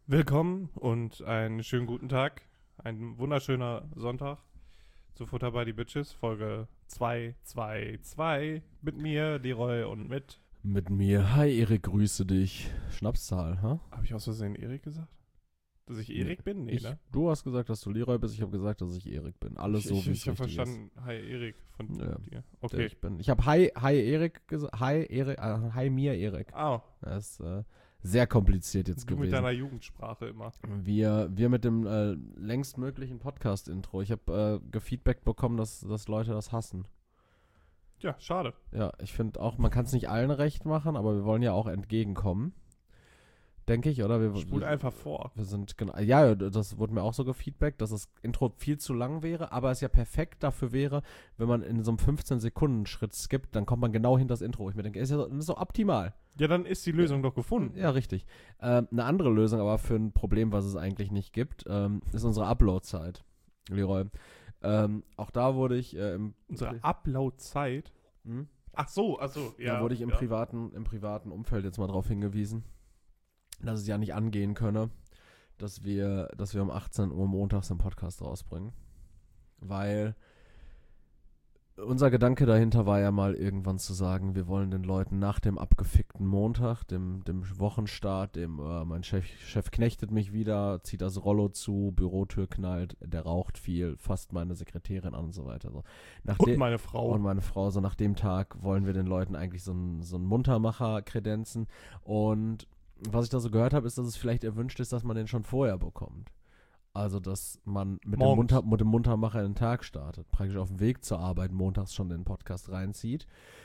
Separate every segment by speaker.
Speaker 1: Willkommen und einen schönen guten Tag. Ein wunderschöner Sonntag zu Futter by the Bitches, Folge 222 mit mir, Leroy und mit...
Speaker 2: Mit mir. Hi Erik, grüße dich. Schnapszahl, ha?
Speaker 1: Habe ich aus Versehen Erik gesagt? Dass ich Erik bin? Nee, ne?
Speaker 2: Du hast gesagt, dass du Leroy bist, ich habe gesagt, dass ich Erik bin. Alles so, wie es
Speaker 1: Ich habe
Speaker 2: richtig
Speaker 1: verstanden, hi Erik von
Speaker 2: Ja.
Speaker 1: dir.
Speaker 2: ist.
Speaker 1: Okay.
Speaker 2: Ich habe Hi Erik gesagt. Hi mir Erik.
Speaker 1: Ah,
Speaker 2: Das ist sehr kompliziert jetzt
Speaker 1: du mit
Speaker 2: gewesen.
Speaker 1: deiner Jugendsprache immer.
Speaker 2: Wir mit dem längstmöglichen Podcast-Intro. Ich habe gefeedbackt bekommen, dass Leute das hassen.
Speaker 1: Ja, schade.
Speaker 2: Ja, ich finde auch, man kann es nicht allen recht machen, aber wir wollen ja auch entgegenkommen. Denke ich, oder?
Speaker 1: Spul einfach vor.
Speaker 2: Wir sind genau. Ja, das wurde mir auch so gefeedbackt, dass das Intro viel zu lang wäre, aber es ja perfekt dafür wäre, wenn man in so einem 15-Sekunden-Schritt skippt, dann kommt man genau hinter das Intro. Ich mir denke, ist ja so optimal.
Speaker 1: Ja, dann ist die Lösung doch gefunden.
Speaker 2: Ja, richtig. Eine andere Lösung aber für ein Problem, was es eigentlich nicht gibt, ist unsere Upload-Zeit, Leroy. Auch da wurde ich
Speaker 1: Unsere Upload-Zeit.
Speaker 2: Hm?
Speaker 1: Ach so, also, ja.
Speaker 2: Da wurde ich im privaten Umfeld jetzt mal drauf hingewiesen, dass es ja nicht angehen könne, dass wir um 18 Uhr montags einen Podcast rausbringen. Weil unser Gedanke dahinter war ja mal irgendwann zu sagen, wir wollen den Leuten nach dem abgefickten Montag, dem Wochenstart, mein Chef knechtet mich wieder, zieht das Rollo zu, Bürotür knallt, der raucht viel, fasst meine Sekretärin an und so weiter. So.
Speaker 1: Und meine Frau.
Speaker 2: Und meine Frau, so nach dem Tag wollen wir den Leuten eigentlich so einen Muntermacher kredenzen. Und was ich da so gehört habe, ist, dass es vielleicht erwünscht ist, dass man den schon vorher bekommt. Also, dass man mit dem Muntermacher in den Tag startet. Praktisch auf dem Weg zur Arbeit montags schon den Podcast reinzieht.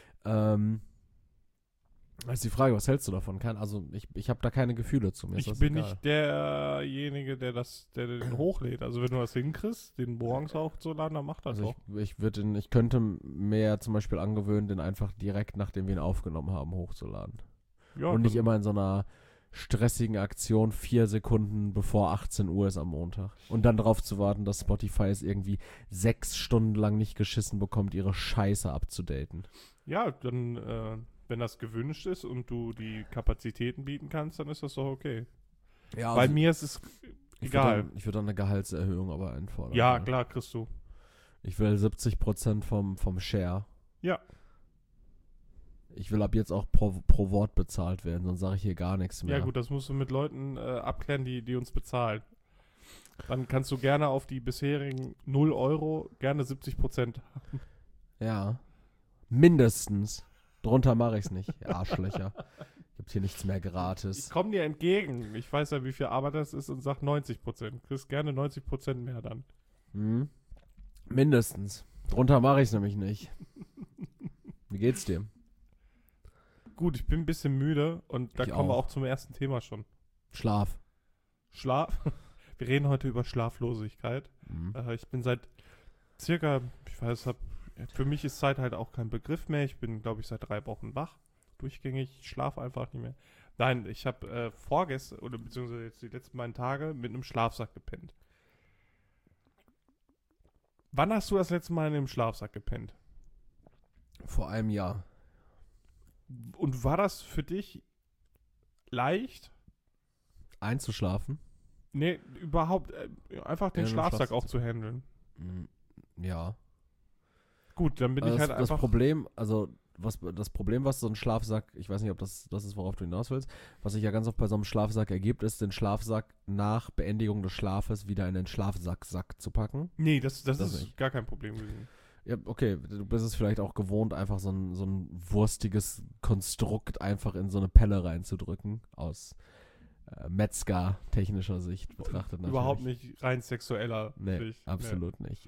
Speaker 2: Ist die Frage, was hältst du davon? Ich habe da keine Gefühle zu mir.
Speaker 1: Ich bin nicht derjenige, der den hochlädt. Also wenn du das hinkriegst, den morgens hochzuladen, dann mach das doch.
Speaker 2: Ich könnte mir zum Beispiel angewöhnen, den einfach direkt, nachdem wir ihn aufgenommen haben, hochzuladen.
Speaker 1: Ja,
Speaker 2: und nicht immer in so einer stressigen Aktion 4 Sekunden bevor 18 Uhr ist am Montag. Und dann darauf zu warten, dass Spotify es irgendwie 6 Stunden lang nicht geschissen bekommt, ihre Scheiße abzudaten.
Speaker 1: Ja, dann, wenn das gewünscht ist und du die Kapazitäten bieten kannst, dann ist das doch okay.
Speaker 2: Ja,
Speaker 1: Bei mir ist es egal.
Speaker 2: Ich würde dann eine Gehaltserhöhung aber einfordern.
Speaker 1: Ja, klar, kriegst du.
Speaker 2: Ich will 70% vom Share.
Speaker 1: Ja.
Speaker 2: Ich will ab jetzt auch pro Wort bezahlt werden, sonst sage ich hier gar nichts mehr.
Speaker 1: Ja gut, das musst du mit Leuten abklären, die uns bezahlen. Dann kannst du gerne auf die bisherigen 0 Euro gerne 70% haben.
Speaker 2: Ja. Mindestens. Drunter mache ich es nicht, ihr Arschlöcher. Gibt hier nichts mehr gratis.
Speaker 1: Ich komme dir entgegen. Ich weiß ja, wie viel Arbeit das ist und sag 90%. Du kriegst gerne 90% mehr dann.
Speaker 2: Mindestens. Drunter mache ich es nämlich nicht. Wie geht's dir?
Speaker 1: Gut, ich bin ein bisschen müde und da
Speaker 2: Ich
Speaker 1: kommen wir
Speaker 2: auch.
Speaker 1: auch zum ersten Thema schon.
Speaker 2: Schlaf.
Speaker 1: Schlaf. Wir reden heute über Schlaflosigkeit. Ich bin seit circa, für mich ist Zeit halt auch kein Begriff mehr. Ich bin, glaube ich, seit 3 Wochen wach. Durchgängig. Ich schlafe einfach nicht mehr. Nein, ich habe vorgestern, oder beziehungsweise jetzt die letzten beiden Tage, mit einem Schlafsack gepennt. Wann hast du das letzte Mal in einem Schlafsack gepennt?
Speaker 2: Vor einem Jahr.
Speaker 1: Und war das für dich leicht?
Speaker 2: Einzuschlafen?
Speaker 1: Nee, überhaupt einfach den
Speaker 2: Ja,
Speaker 1: Schlafsack auch zu handeln.
Speaker 2: Ja.
Speaker 1: Gut, dann bin ich halt einfach...
Speaker 2: Das Problem, was so ein Schlafsack, ich weiß nicht, ob das ist, worauf du hinaus willst, was sich ja ganz oft bei so einem Schlafsack ergibt, ist, den Schlafsack nach Beendigung des Schlafes wieder in den Schlafsack zu packen.
Speaker 1: Nee, das ist
Speaker 2: nicht.
Speaker 1: gar kein Problem gewesen.
Speaker 2: Ja, okay, du bist es vielleicht auch gewohnt, einfach so ein wurstiges Konstrukt einfach in so eine Pelle reinzudrücken, aus Metzger-technischer Sicht betrachtet natürlich.
Speaker 1: Überhaupt nicht rein sexueller Sicht.
Speaker 2: Absolut nicht.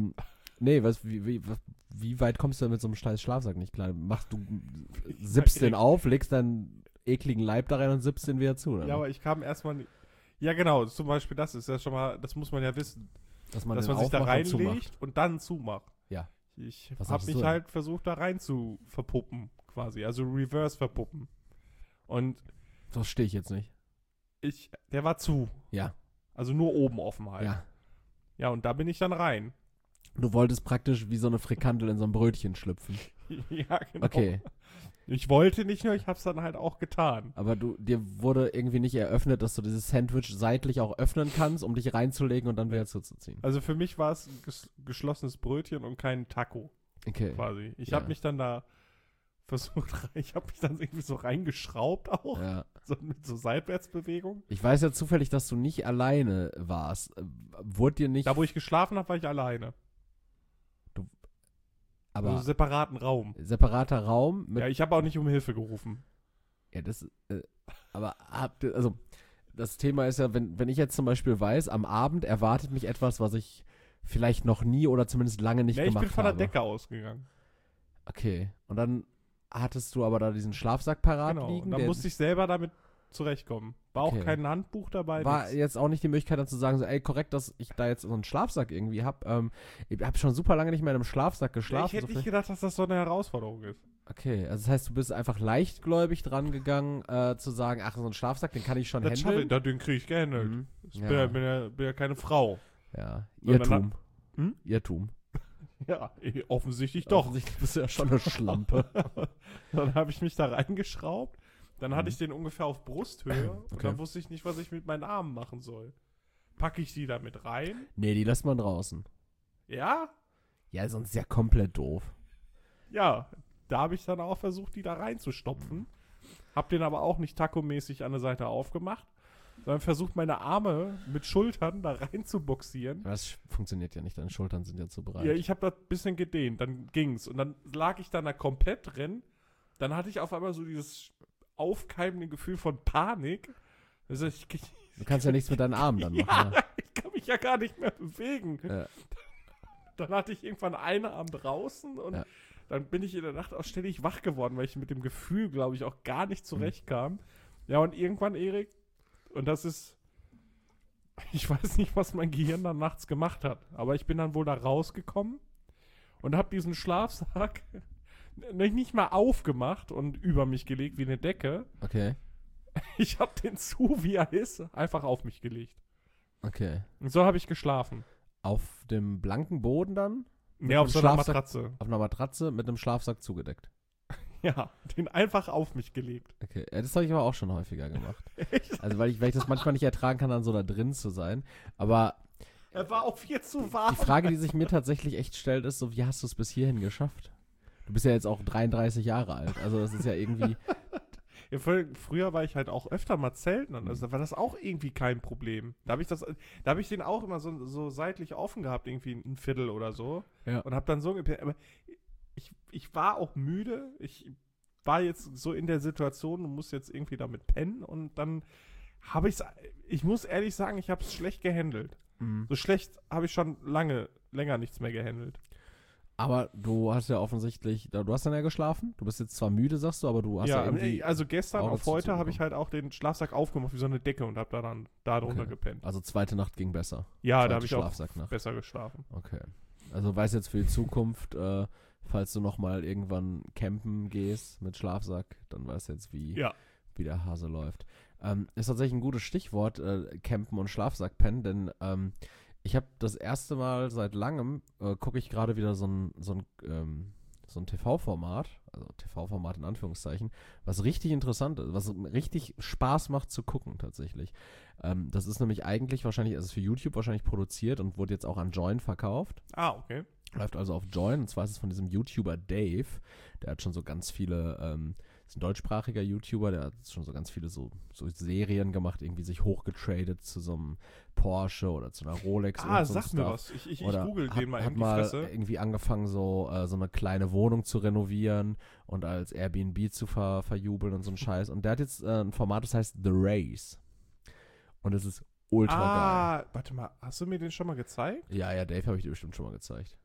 Speaker 2: Wie weit kommst du denn mit so einem scheiß Schlafsack nicht klar? Sippst den auf, legst deinen ekligen Leib da rein und sippst den wieder zu, oder?
Speaker 1: Ja, aber ich kam erstmal nicht... Ja, genau, zum Beispiel das ist ja schon mal, das muss man ja wissen,
Speaker 2: dass man
Speaker 1: sich da reinlegt und dann zumacht.
Speaker 2: Ja.
Speaker 1: Ich
Speaker 2: Was
Speaker 1: habe
Speaker 2: sagst
Speaker 1: mich
Speaker 2: du
Speaker 1: halt versucht, da rein zu verpuppen, quasi, also reverse verpuppen. Und
Speaker 2: das stehe ich jetzt nicht.
Speaker 1: der war zu.
Speaker 2: Ja.
Speaker 1: Also nur oben offen halt.
Speaker 2: Ja.
Speaker 1: Ja, und da bin ich dann rein.
Speaker 2: Du wolltest praktisch wie so eine Frikandel in so ein Brötchen schlüpfen.
Speaker 1: Ja, genau.
Speaker 2: Okay.
Speaker 1: Ich wollte nicht nur, ich hab's dann halt auch getan.
Speaker 2: Aber dir wurde irgendwie nicht eröffnet, dass du dieses Sandwich seitlich auch öffnen kannst, um dich reinzulegen und dann wieder zuzuziehen.
Speaker 1: Also für mich war es ein geschlossenes Brötchen und kein Taco
Speaker 2: Okay.
Speaker 1: quasi. Ich
Speaker 2: Ja.
Speaker 1: habe mich dann da versucht, ich habe mich dann irgendwie so reingeschraubt auch,
Speaker 2: Ja.
Speaker 1: so mit so Seitwärtsbewegung.
Speaker 2: Ich weiß ja zufällig, dass du nicht alleine warst. Wurde dir nicht.
Speaker 1: Da, wo ich geschlafen habe, war ich alleine.
Speaker 2: Aber
Speaker 1: Also separaten Raum.
Speaker 2: separater Raum mit.
Speaker 1: Ja, ich habe auch nicht um Hilfe gerufen.
Speaker 2: Ja, das. Aber also das Thema ist ja, wenn ich jetzt zum Beispiel weiß, am Abend erwartet mich etwas, was ich vielleicht noch nie oder zumindest lange nicht
Speaker 1: Nee, ich
Speaker 2: gemacht
Speaker 1: bin von
Speaker 2: habe.
Speaker 1: der Decke ausgegangen.
Speaker 2: Okay. Und dann hattest du aber da diesen Schlafsack parat
Speaker 1: Genau.
Speaker 2: liegen.
Speaker 1: Und dann
Speaker 2: der
Speaker 1: musste ich selber damit zurechtkommen. War
Speaker 2: Okay.
Speaker 1: auch kein Handbuch dabei.
Speaker 2: war
Speaker 1: nix.
Speaker 2: jetzt auch nicht die Möglichkeit dann zu sagen, so, ey, korrekt, dass ich da jetzt so einen Schlafsack irgendwie habe. Ich habe schon super lange nicht mehr in einem Schlafsack
Speaker 1: Ja,
Speaker 2: geschlafen.
Speaker 1: ich hätte
Speaker 2: so
Speaker 1: nicht gedacht, dass das so eine Herausforderung ist.
Speaker 2: Okay, also das heißt, du bist einfach leichtgläubig dran gegangen, zu sagen, ach, so ein Schlafsack, den kann ich schon
Speaker 1: Das schaffe ich,
Speaker 2: handeln.
Speaker 1: den kriege ich gehandelt.
Speaker 2: Mhm.
Speaker 1: Ich
Speaker 2: Ja.
Speaker 1: bin ja keine Frau.
Speaker 2: Ja,
Speaker 1: Und dann
Speaker 2: Irrtum.
Speaker 1: Hm?
Speaker 2: Irrtum.
Speaker 1: Ja, offensichtlich doch.
Speaker 2: Offensichtlich bist du ja schon eine Schlampe.
Speaker 1: Dann habe ich mich da reingeschraubt. Dann hatte ich den ungefähr auf Brusthöhe. Und
Speaker 2: Okay.
Speaker 1: dann wusste ich nicht, was ich mit meinen Armen machen soll. Packe ich die da mit rein?
Speaker 2: Nee, die lässt man draußen.
Speaker 1: Ja?
Speaker 2: Ja, sonst ist ja komplett doof.
Speaker 1: Ja. Da habe ich dann auch versucht, die da reinzustopfen. Hab den aber auch nicht taco-mäßig an der Seite aufgemacht, sondern versucht, meine Arme mit Schultern da rein zu boxieren.
Speaker 2: Das funktioniert ja nicht, deine Schultern sind ja zu breit.
Speaker 1: Ja, ich habe das ein bisschen gedehnt, dann ging's. Und dann lag ich dann da komplett drin. Dann hatte ich auf einmal so dieses aufkeimende Gefühl von Panik. Also
Speaker 2: Du kannst ja nichts mit deinen Armen dann machen.
Speaker 1: ja,
Speaker 2: Ja.
Speaker 1: ich kann mich ja gar nicht mehr bewegen.
Speaker 2: Ja.
Speaker 1: Dann hatte ich irgendwann einen Arm draußen und
Speaker 2: Ja.
Speaker 1: dann bin ich in der Nacht auch ständig wach geworden, weil ich mit dem Gefühl, glaube ich, auch gar nicht
Speaker 2: Mhm.
Speaker 1: zurechtkam. Ja, und irgendwann, Erik, und das ist, ich weiß nicht, was mein Gehirn dann nachts gemacht hat, aber ich bin dann wohl da rausgekommen und habe diesen Schlafsack nicht mal aufgemacht und über mich gelegt wie eine Decke.
Speaker 2: Okay,
Speaker 1: Ich habe den zu, wie er ist, einfach auf mich gelegt.
Speaker 2: okay.
Speaker 1: Und so habe ich geschlafen.
Speaker 2: Auf dem blanken Boden dann?
Speaker 1: Ja, auf
Speaker 2: einem
Speaker 1: so einer
Speaker 2: Schlafsack?
Speaker 1: Matratze.
Speaker 2: Auf einer Matratze mit einem Schlafsack zugedeckt.
Speaker 1: Ja, den einfach auf mich gelegt.
Speaker 2: Okay, ja, das habe ich aber auch schon häufiger gemacht.
Speaker 1: Echt?
Speaker 2: Also weil ich das manchmal nicht ertragen kann, dann so da drin zu sein. Aber
Speaker 1: Er war auch viel zu warm.
Speaker 2: die Frage, die sich mir tatsächlich echt stellt, ist so, wie hast du es bis hierhin geschafft? Du bist ja jetzt auch 33 Jahre alt. Also das ist ja irgendwie,
Speaker 1: Ja, früher war ich halt auch öfter mal zelten und also da war das auch irgendwie kein Problem. Da habe ich den auch immer so seitlich offen gehabt, irgendwie ein Viertel oder so.
Speaker 2: Ja.
Speaker 1: Und habe dann so gepennt. Aber ich war auch müde. Ich war jetzt so in der Situation und muss jetzt irgendwie damit pennen und dann habe ich muss ehrlich sagen, ich habe es schlecht gehandelt. So schlecht habe ich schon länger nichts mehr gehandelt.
Speaker 2: aber du hast ja offensichtlich, du hast dann ja geschlafen. Du bist jetzt zwar müde, sagst du, aber du hast ja,
Speaker 1: Ja,
Speaker 2: irgendwie,
Speaker 1: also gestern
Speaker 2: Auge
Speaker 1: auf heute
Speaker 2: zuzubekommen.
Speaker 1: habe ich halt auch den Schlafsack aufgemacht wie so eine Decke und habe da drunter
Speaker 2: Okay.
Speaker 1: gepennt.
Speaker 2: also zweite Nacht ging besser.
Speaker 1: Ja,
Speaker 2: Zweite
Speaker 1: da habe ich auch
Speaker 2: Schlafsacknacht.
Speaker 1: besser geschlafen.
Speaker 2: Okay. Also weiß jetzt für die Zukunft, falls du nochmal irgendwann campen gehst mit Schlafsack, dann weißt du jetzt, wie der Hase läuft. Ist tatsächlich ein gutes Stichwort, campen und Schlafsackpennen, denn ich habe das erste Mal seit langem, gucke ich gerade wieder so ein TV-Format, also TV-Format in Anführungszeichen, was richtig interessant ist, was richtig Spaß macht zu gucken tatsächlich. Das ist nämlich eigentlich wahrscheinlich, also ist für YouTube wahrscheinlich produziert und wurde jetzt auch an Join verkauft.
Speaker 1: Ah, okay.
Speaker 2: Läuft also auf Join, und zwar ist es von diesem YouTuber Dave, der hat schon so ganz viele, ist ein deutschsprachiger YouTuber, der hat schon so ganz viele so Serien gemacht, irgendwie sich hochgetradet zu so einem Porsche oder zu einer Rolex.
Speaker 1: Ah,
Speaker 2: und so
Speaker 1: sag mir
Speaker 2: Stuff.
Speaker 1: was. Ich
Speaker 2: Oder
Speaker 1: google den mal
Speaker 2: hat
Speaker 1: in die
Speaker 2: mal
Speaker 1: Fresse.
Speaker 2: irgendwie angefangen, so eine kleine Wohnung zu renovieren und als Airbnb zu verjubeln und so ein Scheiß. Und der hat jetzt ein Format, das heißt The Race. Und es ist ultra geil.
Speaker 1: Warte mal, hast du mir den schon mal gezeigt?
Speaker 2: Ja, Dave habe ich dir bestimmt schon mal gezeigt.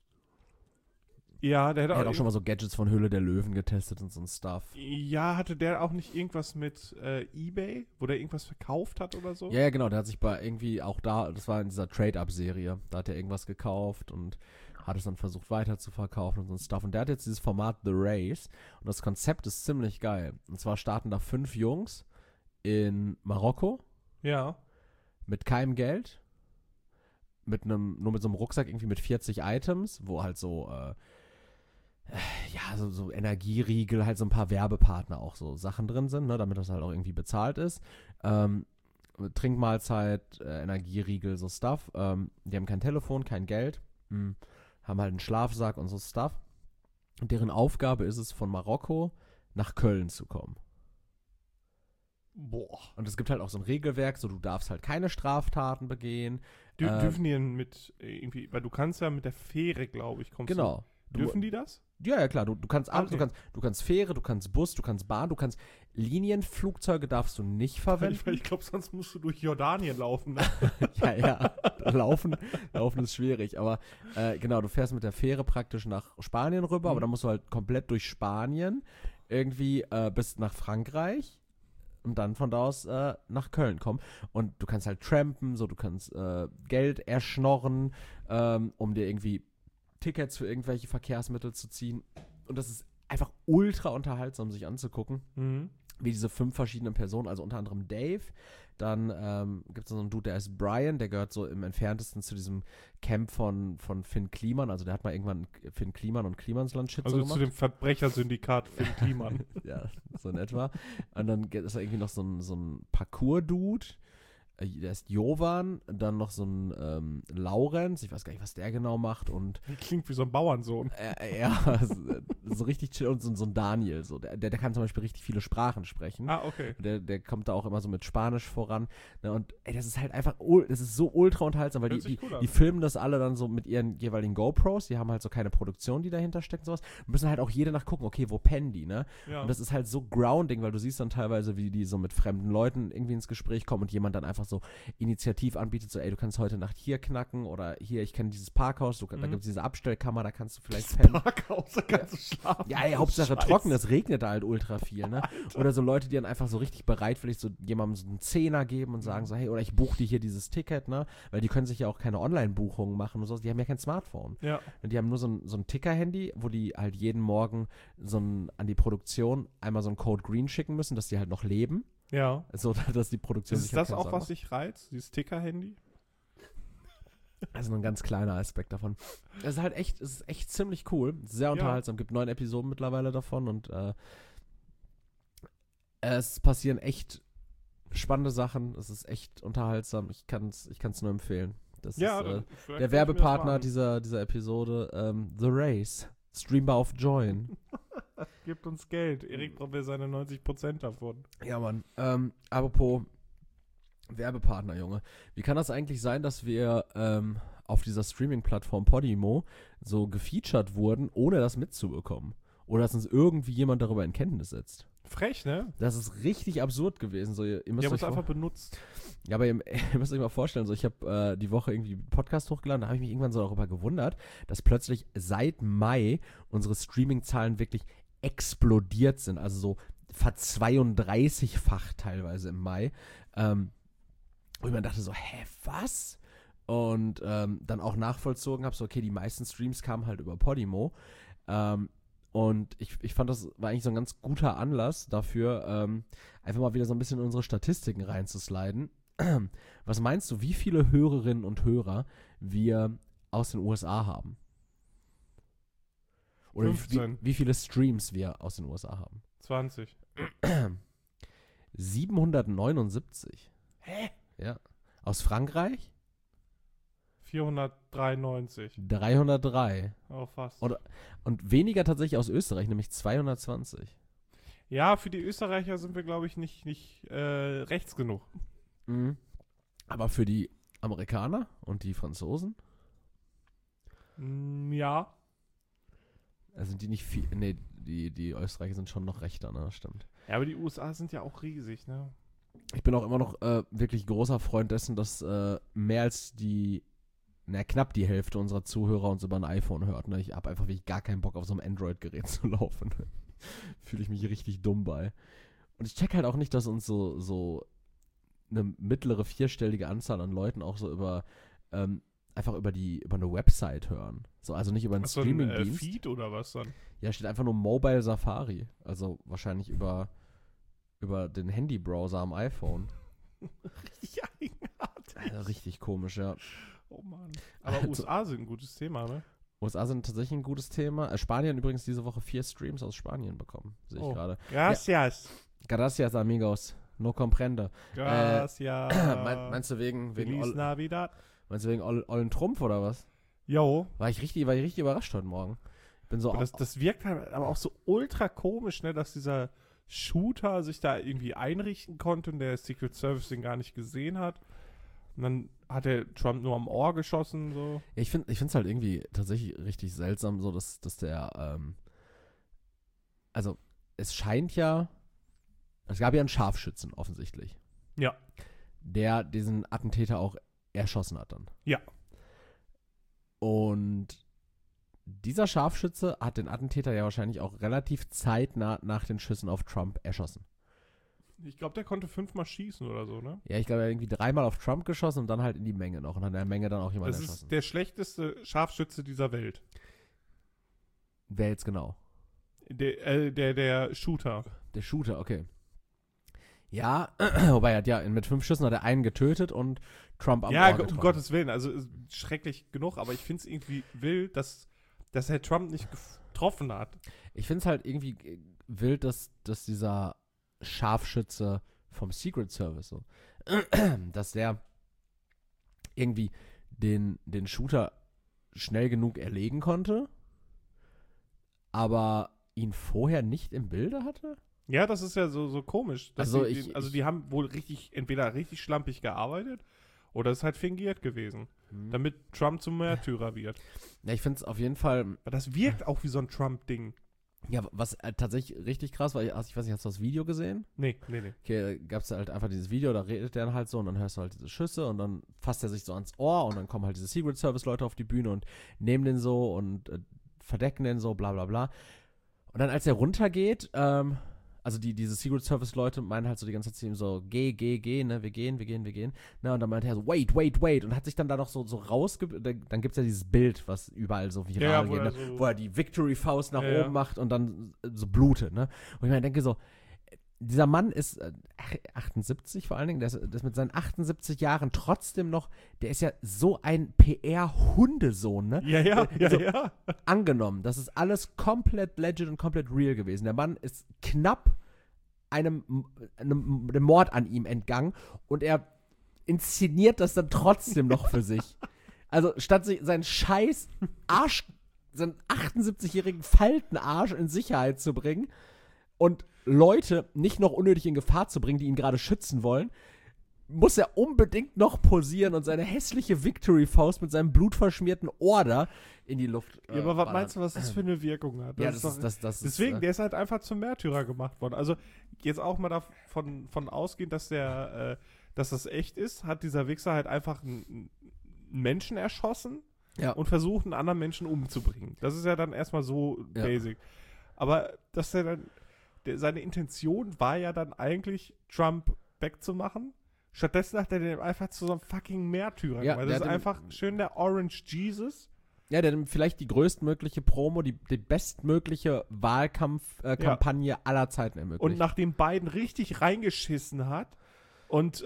Speaker 1: Ja, der
Speaker 2: Er hat auch schon mal so Gadgets von Höhle der Löwen getestet und so ein Stuff.
Speaker 1: Ja, hatte der auch nicht irgendwas mit eBay, wo der irgendwas verkauft hat oder so?
Speaker 2: Ja, genau, der hat sich bei irgendwie auch da, das war in dieser Trade-Up-Serie, da hat er irgendwas gekauft und hat es dann versucht weiter zu verkaufen und so ein Stuff. Und der hat jetzt dieses Format The Race und das Konzept ist ziemlich geil. Und zwar starten da 5 Jungs in Marokko
Speaker 1: Ja.
Speaker 2: mit keinem Geld, nur mit so einem Rucksack irgendwie mit 40 Items, wo halt so ja, so Energieriegel, halt so ein paar Werbepartner auch so Sachen drin sind, ne, damit das halt auch irgendwie bezahlt ist. Trinkmahlzeit, Energieriegel, so Stuff. Die haben kein Telefon, kein Geld, haben halt einen Schlafsack und so Stuff. Und deren Aufgabe ist es, von Marokko nach Köln zu kommen.
Speaker 1: Boah.
Speaker 2: Und es gibt halt auch so ein Regelwerk, so du darfst halt keine Straftaten begehen.
Speaker 1: Dürfen die denn mit irgendwie, weil du kannst ja mit der Fähre, glaube ich, kommst
Speaker 2: Genau.
Speaker 1: du. Dürfen die das?
Speaker 2: Ja, klar, du kannst alles,
Speaker 1: Okay.
Speaker 2: du kannst Fähre, du kannst Bus, du kannst Bahn, du kannst Linienflugzeuge darfst du nicht verwenden.
Speaker 1: Weil ich glaube, sonst musst du durch Jordanien laufen. Ne?
Speaker 2: Ja. Laufen ist schwierig, aber genau, du fährst mit der Fähre praktisch nach Spanien rüber, aber dann musst du halt komplett durch Spanien irgendwie bis nach Frankreich und dann von da aus nach Köln kommen. Und du kannst halt trampen, so du kannst Geld erschnorren, um dir irgendwie Tickets für irgendwelche Verkehrsmittel zu ziehen. Und das ist einfach ultra unterhaltsam, sich anzugucken. Wie diese 5 verschiedenen Personen, also unter anderem Dave. Dann gibt es so einen Dude, der heißt Brian, der gehört so im entferntesten zu diesem Camp von Finn Kliman. Also der hat mal irgendwann Finn Kliman und Klimansland Shit
Speaker 1: Also
Speaker 2: so gemacht.
Speaker 1: zu dem Verbrechersyndikat Finn Kliman.
Speaker 2: Ja, so in etwa. Und dann ist da irgendwie noch so ein Parcours-Dude. Der ist Jovan, dann noch so ein Laurenz, ich weiß gar nicht, was der genau macht und
Speaker 1: Klingt wie so ein Bauernsohn.
Speaker 2: ja, so richtig chill und so ein Daniel, so, der kann zum Beispiel richtig viele Sprachen sprechen.
Speaker 1: Ah, okay.
Speaker 2: Der kommt da auch immer so mit Spanisch voran. Ne, und das ist halt einfach, das ist so ultra unterhaltsam, weil
Speaker 1: Hört sich cool an.
Speaker 2: die filmen das alle dann so mit ihren jeweiligen GoPros, die haben halt so keine Produktion, die dahinter steckt und sowas. Und müssen halt auch jede Nacht gucken, okay, wo pennen die, ne?
Speaker 1: Ja.
Speaker 2: Und das ist halt so grounding, weil du siehst dann teilweise, wie die so mit fremden Leuten irgendwie ins Gespräch kommen und jemand dann einfach so initiativ anbietet, so, ey, du kannst heute Nacht hier knacken oder hier, ich kenne dieses Parkhaus, da gibt es diese Abstellkammer, da kannst du vielleicht pennen.
Speaker 1: Parkhaus, da kannst du schlafen.
Speaker 2: Ja, ey, Hauptsache
Speaker 1: Scheiße.
Speaker 2: trocken, es regnet da halt ultra viel, ne? Oder so Leute, die dann einfach so richtig bereitwillig so jemandem so einen Zehner geben und sagen so, hey, oder ich buche dir hier dieses Ticket, ne? Weil die können sich ja auch keine Online-Buchungen machen und so, die haben ja kein Smartphone.
Speaker 1: Ja.
Speaker 2: Und die haben nur so ein Ticker-Handy, wo die halt jeden Morgen an die Produktion einmal so einen Code Green schicken müssen, dass die halt noch leben.
Speaker 1: Ja.
Speaker 2: So, dass die Produktion
Speaker 1: Ist
Speaker 2: sich halt
Speaker 1: das
Speaker 2: keine
Speaker 1: auch,
Speaker 2: Sorgen
Speaker 1: was dich reizt? Dieses Ticker-Handy?
Speaker 2: macht. Also nur ein ganz kleiner Aspekt davon. Es ist echt ziemlich cool. Sehr unterhaltsam. Gibt 9 Episoden mittlerweile davon und es passieren echt spannende Sachen. Es ist echt unterhaltsam. Ich kann's nur empfehlen. Das ist
Speaker 1: dann vielleicht
Speaker 2: der
Speaker 1: guck ich mir das mal
Speaker 2: Werbepartner
Speaker 1: an.
Speaker 2: dieser Episode, The Race. Streambar auf Join.
Speaker 1: Gibt uns Geld. Erik braucht ja seine 90% davon.
Speaker 2: Ja, Mann. Apropos Werbepartner, Junge. Wie kann das eigentlich sein, dass wir auf dieser Streaming-Plattform Podimo so gefeatured wurden, ohne das mitzubekommen? Oder dass uns irgendwie jemand darüber in Kenntnis setzt?
Speaker 1: Frech, ne?
Speaker 2: Das ist richtig absurd gewesen. So, ihr müsst
Speaker 1: Die haben
Speaker 2: euch
Speaker 1: uns einfach benutzt.
Speaker 2: Ja, aber ihr müsst euch mal vorstellen, so ich habe die Woche irgendwie einen Podcast hochgeladen, da habe ich mich irgendwann so darüber gewundert, dass plötzlich seit Mai unsere Streaming-Zahlen wirklich explodiert sind, also so ver32-fach teilweise im Mai. Wo ich mir dachte so, hä, was? Und dann auch nachvollzogen habe, so okay, die meisten Streams kamen halt über Podimo. Und ich fand, das war eigentlich so ein ganz guter Anlass dafür, einfach mal wieder so ein bisschen in unsere Statistiken reinzusliden. Was meinst du, wie viele Hörerinnen und Hörer wir aus den USA haben? Oder
Speaker 1: 15.
Speaker 2: wie viele Streams wir aus den USA haben?
Speaker 1: 20.
Speaker 2: 779.
Speaker 1: Hä?
Speaker 2: Ja. Aus Frankreich?
Speaker 1: 493.
Speaker 2: 303.
Speaker 1: Oh, fast.
Speaker 2: Und weniger tatsächlich aus Österreich, nämlich 220.
Speaker 1: Ja, für die Österreicher sind wir, glaube ich, nicht rechts genug.
Speaker 2: Mhm. Aber für die Amerikaner und die Franzosen?
Speaker 1: Ja.
Speaker 2: Also die nicht viel. Nee, die Österreicher sind schon noch rechter, ne? Stimmt.
Speaker 1: Ja, aber die USA sind ja auch riesig, ne?
Speaker 2: Ich bin auch immer noch wirklich großer Freund dessen, dass mehr als knapp die Hälfte unserer Zuhörer uns über ein iPhone hört. Ne? Ich habe einfach wirklich gar keinen Bock, auf so einem Android-Gerät zu laufen. Fühle ich mich richtig dumm bei. Und ich check halt auch nicht, dass uns so eine mittlere vierstellige Anzahl an Leuten auch so einfach über eine Website hören. So, also nicht über einen
Speaker 1: So
Speaker 2: Streaming-Dienst.
Speaker 1: Feed oder was dann?
Speaker 2: Ja, steht einfach nur Mobile Safari. Also wahrscheinlich über den Handy-Browser am iPhone.
Speaker 1: Richtig eigenartig.
Speaker 2: Also richtig komisch, ja.
Speaker 1: Oh Mann. Aber
Speaker 2: Also-
Speaker 1: USA sind ein gutes Thema, ne?
Speaker 2: USA sind tatsächlich ein gutes Thema. Spanien übrigens diese Woche 4 Streams aus Spanien bekommen, sehe ich gerade.
Speaker 1: Gracias.
Speaker 2: Gracias, amigos. No comprende.
Speaker 1: Gracias.
Speaker 2: Meinst du wegen
Speaker 1: Feliz Navidad.
Speaker 2: ollen Trumpf oder was?
Speaker 1: Jo.
Speaker 2: War ich richtig überrascht heute Morgen. Ich bin so
Speaker 1: Das wirkt halt aber auch so ultra komisch, ne, dass dieser Shooter sich da irgendwie einrichten konnte und der Secret Service den gar nicht gesehen hat. Und dann hat der Trump nur am Ohr geschossen, so.
Speaker 2: Ja, ich finde es halt irgendwie tatsächlich richtig seltsam, so dass der, also es scheint ja, es gab ja einen Scharfschützen offensichtlich.
Speaker 1: Ja.
Speaker 2: Der diesen Attentäter auch erschossen hat dann.
Speaker 1: Ja.
Speaker 2: Und dieser Scharfschütze hat den Attentäter ja wahrscheinlich auch relativ zeitnah nach den Schüssen auf Trump erschossen.
Speaker 1: Ich glaube, der konnte 5-mal schießen oder so, ne?
Speaker 2: Ja, ich glaube, er hat irgendwie 3-mal auf Trump geschossen und dann halt in die Menge noch. Und hat in der Menge dann auch jemand
Speaker 1: Das
Speaker 2: erschossen.
Speaker 1: ist der schlechteste Scharfschütze dieser Welt.
Speaker 2: Wer jetzt genau?
Speaker 1: Der Shooter.
Speaker 2: Der Shooter, okay. Ja, wobei er hat ja mit 5 Schüssen hat er einen getötet und Trump am Ohr getroffen.
Speaker 1: Um Gottes Willen, also schrecklich genug, aber ich finde es irgendwie wild, dass er Trump nicht getroffen hat.
Speaker 2: Ich finde es halt irgendwie wild, dass dieser Scharfschütze vom Secret Service so, dass der irgendwie den Shooter schnell genug erlegen konnte, aber ihn vorher nicht im Bilde hatte?
Speaker 1: Ja, das ist ja so komisch.
Speaker 2: Also
Speaker 1: die haben wohl entweder richtig schlampig gearbeitet oder es ist halt fingiert gewesen, damit Trump zum Märtyrer wird.
Speaker 2: Ja, ich finde es auf jeden Fall.
Speaker 1: Aber das wirkt auch wie so ein Trump-Ding.
Speaker 2: Ja, was tatsächlich richtig krass war, ich weiß nicht, hast du das Video gesehen?
Speaker 1: Nee.
Speaker 2: Okay, gab es halt einfach dieses Video, da redet der dann halt so und dann hörst du halt diese Schüsse und dann fasst er sich so ans Ohr und dann kommen halt diese Secret Service Leute auf die Bühne und nehmen den so und verdecken den so, bla bla bla. Und dann als er runtergeht, also diese Secret Service Leute meinen halt so die ganze Zeit zu ihm so, geh, ne, wir gehen. Na, und dann meint er so, wait. Und hat sich dann da noch so dann gibt's ja dieses Bild, was überall so viral geht, ne? Wo er die Victory-Faust nach oben macht und dann so blutet, ne? Und ich denke so, dieser Mann ist 78 vor allen Dingen, der ist mit seinen 78 Jahren trotzdem noch, der ist ja so ein PR-Hundesohn, ne?
Speaker 1: Ja.
Speaker 2: Angenommen, das ist alles komplett legit und komplett real gewesen. Der Mann ist knapp einem Mord an ihm entgangen und er inszeniert das dann trotzdem noch für sich. Also statt seinen scheiß Arsch, seinen 78-jährigen Faltenarsch in Sicherheit zu bringen und Leute nicht noch unnötig in Gefahr zu bringen, die ihn gerade schützen wollen, muss er unbedingt noch posieren und seine hässliche Victory-Faust mit seinem blutverschmierten Ohr da in die Luft
Speaker 1: Ja, aber was meinst du, was das für eine Wirkung hat?
Speaker 2: Das ist
Speaker 1: deswegen, der ist halt einfach zum Märtyrer gemacht worden. Also jetzt auch mal davon ausgehen, dass das echt ist, hat dieser Wichser halt einfach einen Menschen erschossen und versucht, einen anderen Menschen umzubringen. Das ist ja dann erstmal so basic. Aber dass er dann seine Intention war ja dann eigentlich, Trump wegzumachen. Stattdessen hat er den einfach zu so einem fucking Märtyrer gemacht. Das ist einfach schön der Orange Jesus.
Speaker 2: Ja, der hat vielleicht die größtmögliche Promo, die bestmögliche Wahlkampfkampagne aller Zeiten ermöglicht.
Speaker 1: Und nachdem Biden richtig reingeschissen hat und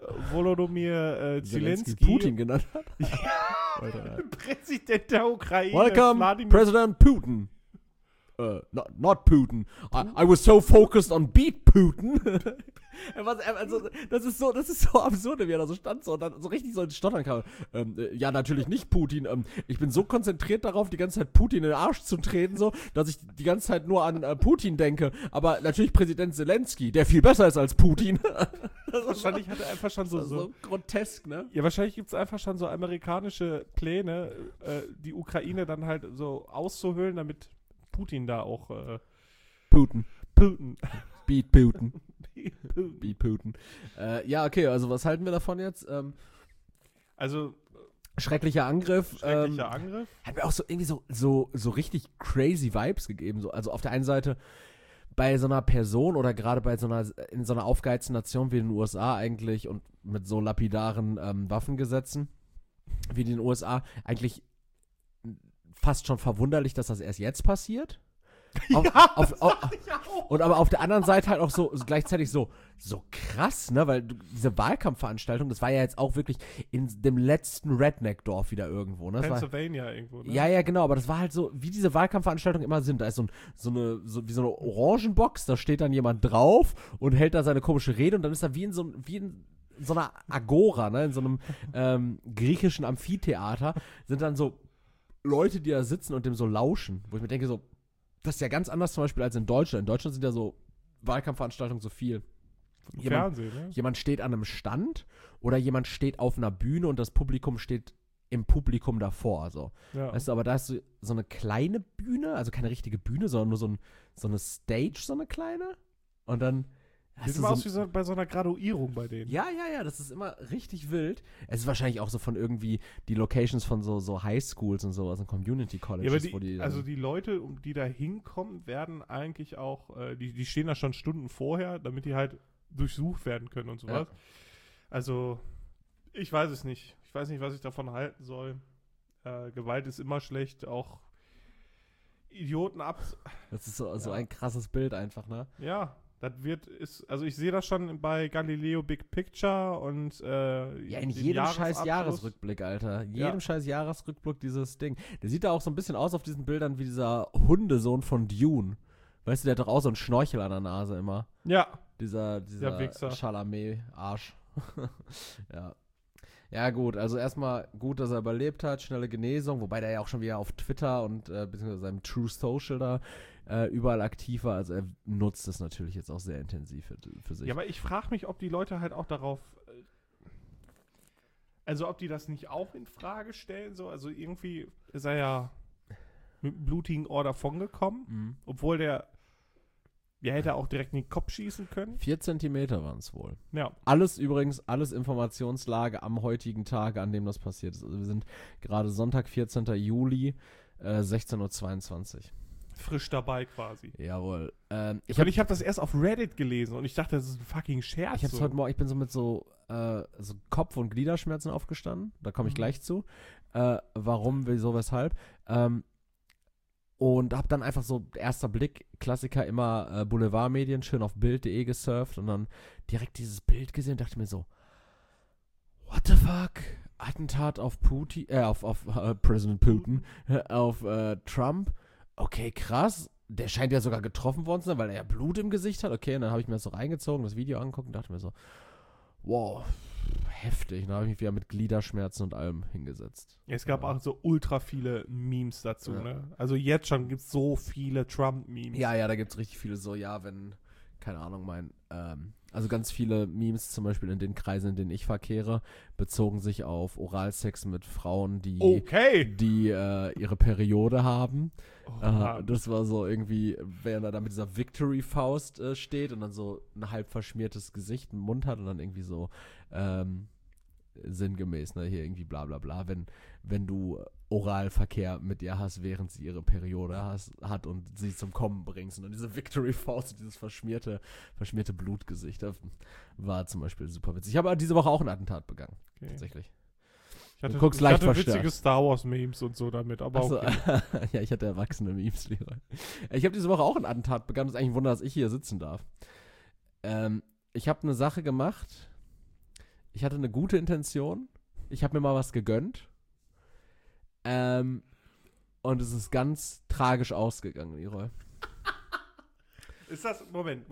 Speaker 1: Volodymyr Zelensky
Speaker 2: Putin genannt hat.
Speaker 1: Präsident der Ukraine.
Speaker 2: Welcome, President Putin. Not Putin. I was so focused on beat Putin. Also, das ist so absurd, wie er da so stand so, und dann so richtig so ins Stottern kam. Ja, natürlich nicht Putin. Ich bin so konzentriert darauf, die ganze Zeit Putin in den Arsch zu treten, so, dass ich die ganze Zeit nur an Putin denke. Aber natürlich Präsident Zelensky, der viel besser ist als Putin.
Speaker 1: Wahrscheinlich hat er einfach schon so
Speaker 2: grotesk, ne?
Speaker 1: Ja, wahrscheinlich gibt es einfach schon so amerikanische Pläne, die Ukraine dann halt so auszuhöhlen, damit Putin da auch
Speaker 2: Putin. Beat Putin.
Speaker 1: Beat Putin.
Speaker 2: Ja, okay, also was halten wir davon jetzt?
Speaker 1: Also
Speaker 2: schrecklicher Angriff.
Speaker 1: Hat
Speaker 2: mir auch so irgendwie so richtig crazy Vibes gegeben. So. Also auf der einen Seite bei so einer Person oder gerade in so einer aufgeheizten Nation wie den USA eigentlich und mit so lapidaren Waffengesetzen wie den USA eigentlich fast schon verwunderlich, dass das erst jetzt passiert. Und aber auf der anderen Seite halt auch so gleichzeitig so krass, ne? Weil diese Wahlkampfveranstaltung, das war ja jetzt auch wirklich in dem letzten Redneck-Dorf wieder irgendwo, ne?
Speaker 1: Pennsylvania irgendwo, ne?
Speaker 2: Ja, genau, aber das war halt so, wie diese Wahlkampfveranstaltungen immer sind. Da ist so eine Orangenbox, da steht dann jemand drauf und hält da seine komische Rede und dann ist er wie in so einer Agora, ne? In so einem griechischen Amphitheater sind dann so Leute, die da sitzen und dem so lauschen, wo ich mir denke so, das ist ja ganz anders zum Beispiel als in Deutschland. In Deutschland sind ja so Wahlkampfveranstaltungen so viel.
Speaker 1: Fernsehen, ne?
Speaker 2: Jemand steht an einem Stand oder jemand steht auf einer Bühne und das Publikum steht im Publikum davor. Also.
Speaker 1: Ja.
Speaker 2: Weißt du, aber da ist so eine kleine Bühne, also keine richtige Bühne, sondern nur so eine Stage, so eine kleine. Und dann
Speaker 1: Sieht immer aus wie bei so einer Graduierung bei denen.
Speaker 2: Ja, das ist immer richtig wild. Es ist wahrscheinlich auch so von irgendwie die Locations von so Highschools und sowas und Community Colleges.
Speaker 1: Ja, aber die Leute, die da hinkommen, werden eigentlich auch, die stehen da schon Stunden vorher, damit die halt durchsucht werden können und sowas. Ja. Also, ich weiß es nicht. Ich weiß nicht, was ich davon halten soll. Gewalt ist immer schlecht, auch Idioten
Speaker 2: Das ist so ein krasses Bild einfach, ne?
Speaker 1: Ja. Also ich sehe das schon bei Galileo Big Picture und
Speaker 2: in jedem scheiß Jahresrückblick, Alter. Jedem scheiß Jahresrückblick dieses Ding. Der sieht da auch so ein bisschen aus auf diesen Bildern wie dieser Hundesohn von Dune. Weißt du, der hat doch auch so einen Schnorchel an der Nase immer.
Speaker 1: Ja.
Speaker 2: Dieser Chalamet-Arsch. Ja. Ja, gut, also erstmal gut, dass er überlebt hat, schnelle Genesung, wobei der ja auch schon wieder auf Twitter und beziehungsweise seinem True Social da überall aktiv war. Also er nutzt es natürlich jetzt auch sehr intensiv für sich.
Speaker 1: Ja, aber ich frage mich, ob die Leute halt auch darauf, also ob die das nicht auch in Frage stellen, so, also irgendwie ist er ja mit einem blutigen Ohr davongekommen, obwohl der hätte auch direkt in den Kopf schießen können.
Speaker 2: 4 Zentimeter waren es wohl.
Speaker 1: Ja.
Speaker 2: Alles Informationslage am heutigen Tag, an dem das passiert ist. Also wir sind gerade Sonntag, 14. Juli, 16:22 Uhr.
Speaker 1: Frisch dabei quasi.
Speaker 2: Jawohl.
Speaker 1: Ich habe das erst auf Reddit gelesen und ich dachte, das ist ein fucking Scherz.
Speaker 2: Ich hab's heute Morgen, ich bin so mit so Kopf- und Gliederschmerzen aufgestanden. Da komme ich gleich zu. Warum, wieso, weshalb. Und hab dann einfach so, erster Blick, Klassiker, immer Boulevardmedien, schön auf Bild.de gesurft und dann direkt dieses Bild gesehen und dachte mir so, what the fuck? Attentat auf Putin, auf President Putin, auf Trump. Okay, krass. Der scheint ja sogar getroffen worden zu sein, weil er ja Blut im Gesicht hat. Okay, und dann habe ich mir das so reingezogen, das Video angeguckt und dachte mir so, wow, heftig. Dann habe ich mich wieder mit Gliederschmerzen und allem hingesetzt.
Speaker 1: Es gab auch so ultra viele Memes dazu, ne? Also jetzt schon gibt es so viele Trump-Memes.
Speaker 2: Ja, da gibt es richtig viele so, wenn, keine Ahnung, also ganz viele Memes zum Beispiel in den Kreisen, in denen ich verkehre, bezogen sich auf Oralsex mit Frauen, die ihre Periode haben. Das war so irgendwie, wenn er da mit dieser Victory-Faust steht und dann so ein halb verschmiertes Gesicht, einen Mund hat und dann irgendwie so sinngemäß, ne, hier irgendwie bla bla bla, wenn du Oralverkehr mit ihr hast, während sie ihre Periode hat und sie zum Kommen bringst. Und dann diese Victory-Faust, dieses verschmierte Blutgesicht, das war zum Beispiel super witzig. Ich habe diese Woche auch ein Attentat begangen, tatsächlich.
Speaker 1: Ich hatte witzige Star Wars Memes und so damit, aber okay.
Speaker 2: Ja, ich hatte erwachsene Memes, Leroy. Ich habe diese Woche auch ein Attentat begangen. Das ist eigentlich ein Wunder, dass ich hier sitzen darf. Ich habe eine Sache gemacht. Ich hatte eine gute Intention. Ich habe mir mal was gegönnt. Und es ist ganz tragisch ausgegangen, Leroy.
Speaker 1: Ist das, Moment.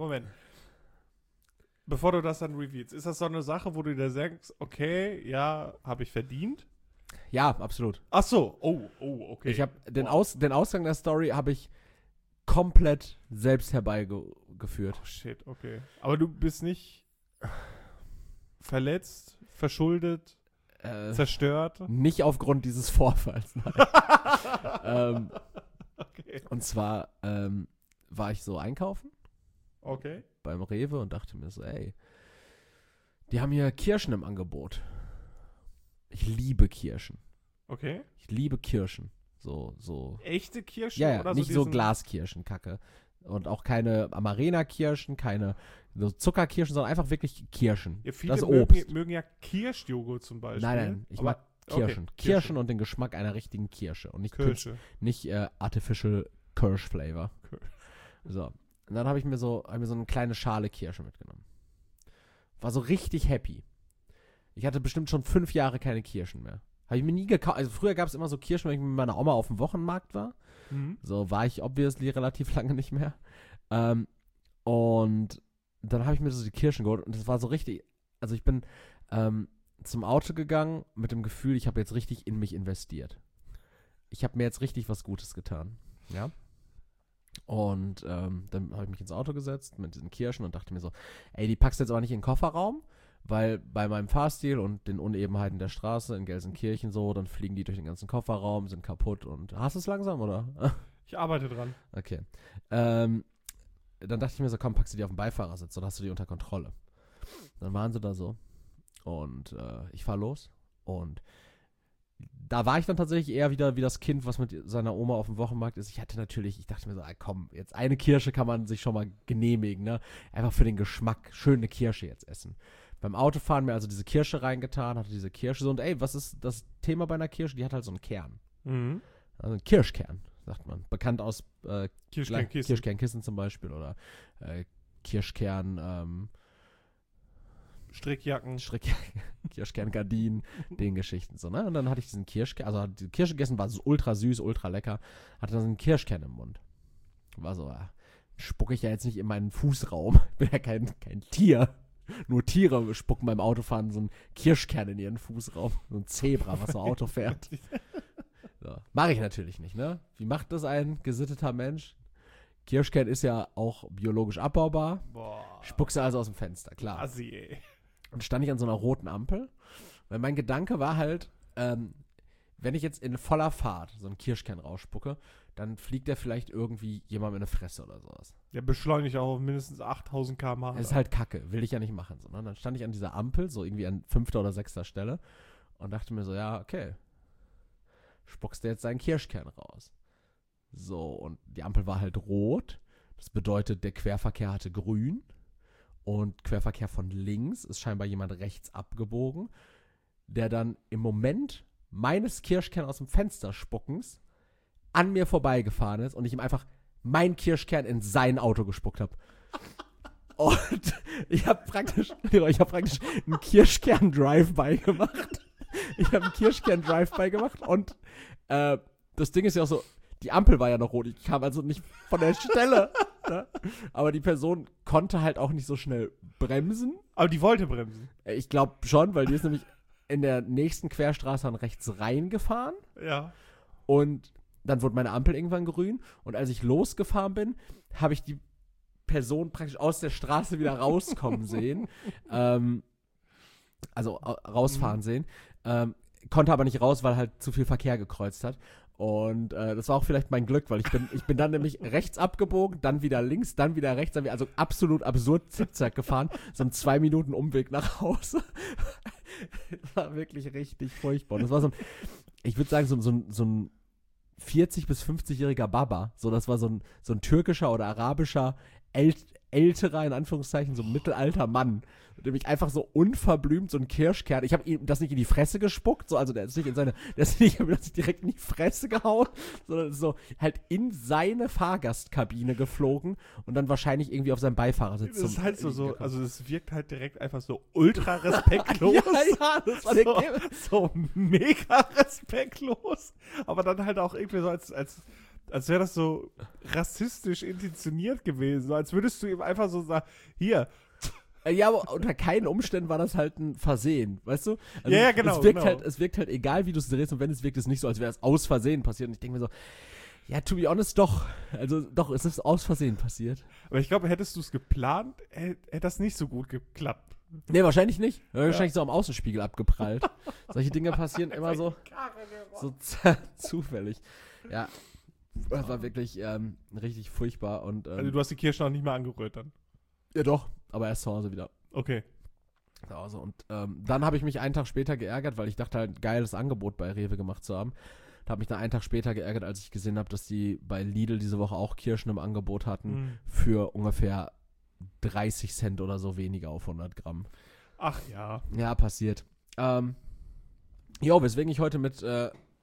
Speaker 1: Bevor du das dann revealst, ist das so eine Sache, wo du dir sagst, okay, ja, habe ich verdient?
Speaker 2: Ja, absolut.
Speaker 1: Ach so, okay.
Speaker 2: Ich habe den Ausgang der Story habe ich komplett selbst herbeigeführt.
Speaker 1: Oh shit, okay. Aber du bist nicht verletzt, verschuldet, zerstört?
Speaker 2: Nicht aufgrund dieses Vorfalls, nein.
Speaker 1: Okay.
Speaker 2: Und zwar war ich so einkaufen.
Speaker 1: Okay.
Speaker 2: Beim Rewe und dachte mir so, ey, die haben hier Kirschen im Angebot. Ich liebe Kirschen.
Speaker 1: Okay.
Speaker 2: Ich liebe Kirschen. So.
Speaker 1: Echte Kirschen?
Speaker 2: Ja,
Speaker 1: oder
Speaker 2: nicht so Glaskirschen, Kacke. Und auch keine Amarena-Kirschen, keine so Zuckerkirschen, sondern einfach wirklich Kirschen.
Speaker 1: Ja, viele
Speaker 2: das Obst.
Speaker 1: mögen ja Kirschjoghurt zum Beispiel.
Speaker 2: Nein, ich mag Kirschen.
Speaker 1: Okay,
Speaker 2: Kirschen und den Geschmack einer richtigen Kirsche. Und nicht
Speaker 1: Kirsche.
Speaker 2: Nicht Artificial Kirsch-Flavor. So. Und dann habe ich mir so eine kleine Schale Kirsche mitgenommen. War so richtig happy. Ich hatte bestimmt schon 5 Jahre keine Kirschen mehr. Habe ich mir nie gekauft. Also früher gab es immer so Kirschen, wenn ich mit meiner Oma auf dem Wochenmarkt war. So war ich obviously relativ lange nicht mehr. Und dann habe ich mir so die Kirschen geholt und das war so richtig, also ich bin zum Auto gegangen mit dem Gefühl, ich habe jetzt richtig in mich investiert. Ich habe mir jetzt richtig was Gutes getan. Ja. Und dann habe ich mich ins Auto gesetzt mit diesen Kirschen und dachte mir so, ey, die packst du jetzt aber nicht in den Kofferraum, weil bei meinem Fahrstil und den Unebenheiten der Straße in Gelsenkirchen so, dann fliegen die durch den ganzen Kofferraum, sind kaputt und hast du es langsam, oder?
Speaker 1: Ich arbeite dran.
Speaker 2: Okay. Dann dachte ich mir so, komm, packst du die auf den Beifahrersitz oder hast du die unter Kontrolle? Dann waren sie da so und ich fahr los und da war ich dann tatsächlich eher wieder wie das Kind, was mit seiner Oma auf dem Wochenmarkt ist. Ich dachte mir so, komm, jetzt eine Kirsche kann man sich schon mal genehmigen, ne? Einfach für den Geschmack, schön eine Kirsche jetzt essen. Beim Autofahren mir also diese Kirsche reingetan, hatte diese Kirsche so und ey, was ist das Thema bei einer Kirsche? Die hat halt so einen Kern. Also einen Kirschkern, sagt man. Bekannt aus Kirschkernkissen zum Beispiel oder Kirschkern
Speaker 1: Strickjacken.
Speaker 2: Kirschkerngardinen, den Geschichten so, ne? Und dann hatte ich diesen Kirschkern, also die Kirsche gegessen, war so ultra süß, ultra lecker, hatte dann so einen Kirschkern im Mund. War so, spucke ich ja jetzt nicht in meinen Fußraum. Ich bin ja kein Tier. Nur Tiere spucken beim Autofahren so einen Kirschkern in ihren Fußraum. So ein Zebra, was so Auto fährt. So. Mache ich natürlich nicht, ne? Wie macht das ein gesitteter Mensch? Kirschkern ist ja auch biologisch abbaubar.
Speaker 1: Boah.
Speaker 2: Spuckst du also aus dem Fenster, klar.
Speaker 1: Assi, ey.
Speaker 2: Und stand ich an so einer roten Ampel. Weil mein Gedanke war halt, wenn ich jetzt in voller Fahrt so einen Kirschkern rausspucke, dann fliegt der vielleicht irgendwie jemandem in eine Fresse oder sowas.
Speaker 1: Der beschleunigt auch auf mindestens 8000 km/h.
Speaker 2: Das ist halt Kacke, will ich ja nicht machen. So, ne? Dann stand ich an dieser Ampel, so irgendwie an 5. oder 6. Stelle und dachte mir so, ja, okay, spuckst du jetzt deinen Kirschkern raus. So, und die Ampel war halt rot. Das bedeutet, der Querverkehr hatte grün. Und Querverkehr von links ist scheinbar jemand rechts abgebogen, der dann im Moment meines Kirschkern aus dem Fenster spuckens an mir vorbeigefahren ist und ich ihm einfach meinen Kirschkern in sein Auto gespuckt habe. Und ich habe praktisch einen Kirschkern-Drive-By gemacht. Und das Ding ist ja auch so, die Ampel war ja noch rot, ich kam also nicht von der Stelle. Ne? Aber die Person konnte halt auch nicht so schnell bremsen.
Speaker 1: Aber die wollte bremsen.
Speaker 2: Ich glaube schon, weil die ist nämlich in der nächsten Querstraße dann rechts reingefahren.
Speaker 1: Ja.
Speaker 2: Und dann wurde meine Ampel irgendwann grün. Und als ich losgefahren bin, habe ich die Person praktisch aus der Straße wieder rauskommen sehen. Rausfahren sehen. Konnte aber nicht raus, weil halt zu viel Verkehr gekreuzt hat. Und das war auch vielleicht mein Glück, weil ich bin dann nämlich rechts abgebogen, dann wieder links, dann wieder rechts, also absolut absurd zickzack gefahren. So einen 2 Minuten Umweg nach Hause. Das war wirklich richtig furchtbar. Und das war so ein, ich würde sagen, so ein 40- bis 50-jähriger Baba. So, das war so ein türkischer oder arabischer älterer, in Anführungszeichen, so ein mittelalter Mann, der mich einfach so unverblümt so ein Kirschkern, ich habe ihm das nicht in die Fresse gespuckt, so, also der ist nicht ich habe das nicht direkt in die Fresse gehauen, sondern so halt in seine Fahrgastkabine geflogen und dann wahrscheinlich irgendwie auf seinem Beifahrersitz.
Speaker 1: Das ist halt so, also das wirkt halt direkt einfach so ultra respektlos.
Speaker 2: ja, das war
Speaker 1: so mega respektlos, aber dann halt auch irgendwie so als wäre das so rassistisch intentioniert gewesen. So als würdest du ihm einfach so sagen, hier.
Speaker 2: Ja, aber unter keinen Umständen war das halt ein Versehen, weißt du? Also
Speaker 1: ja, genau.
Speaker 2: Es wirkt halt egal, wie du es drehst und wenn es wirkt es nicht so, als wäre es aus Versehen passiert. Und ich denke mir so, ja, to be honest, doch. Also doch, es ist aus Versehen passiert.
Speaker 1: Aber ich glaube, hättest du es geplant, hätte das nicht so gut geklappt.
Speaker 2: Nee, wahrscheinlich nicht. Wahrscheinlich so am Außenspiegel abgeprallt. Solche Dinge passieren immer so zufällig. Ja. Das war wirklich richtig furchtbar. Und,
Speaker 1: also du hast die Kirsche noch nicht mal angerührt dann?
Speaker 2: Ja doch, aber erst zu Hause wieder.
Speaker 1: Okay.
Speaker 2: Zu Hause. Und dann habe ich mich einen Tag später geärgert, weil ich dachte halt, geiles Angebot bei Rewe gemacht zu haben. Da habe ich dann einen Tag später geärgert, als ich gesehen habe, dass die bei Lidl diese Woche auch Kirschen im Angebot hatten für ungefähr 30 Cent oder so weniger auf 100 Gramm.
Speaker 1: Ach ja.
Speaker 2: Ja, passiert. Weswegen ich heute mit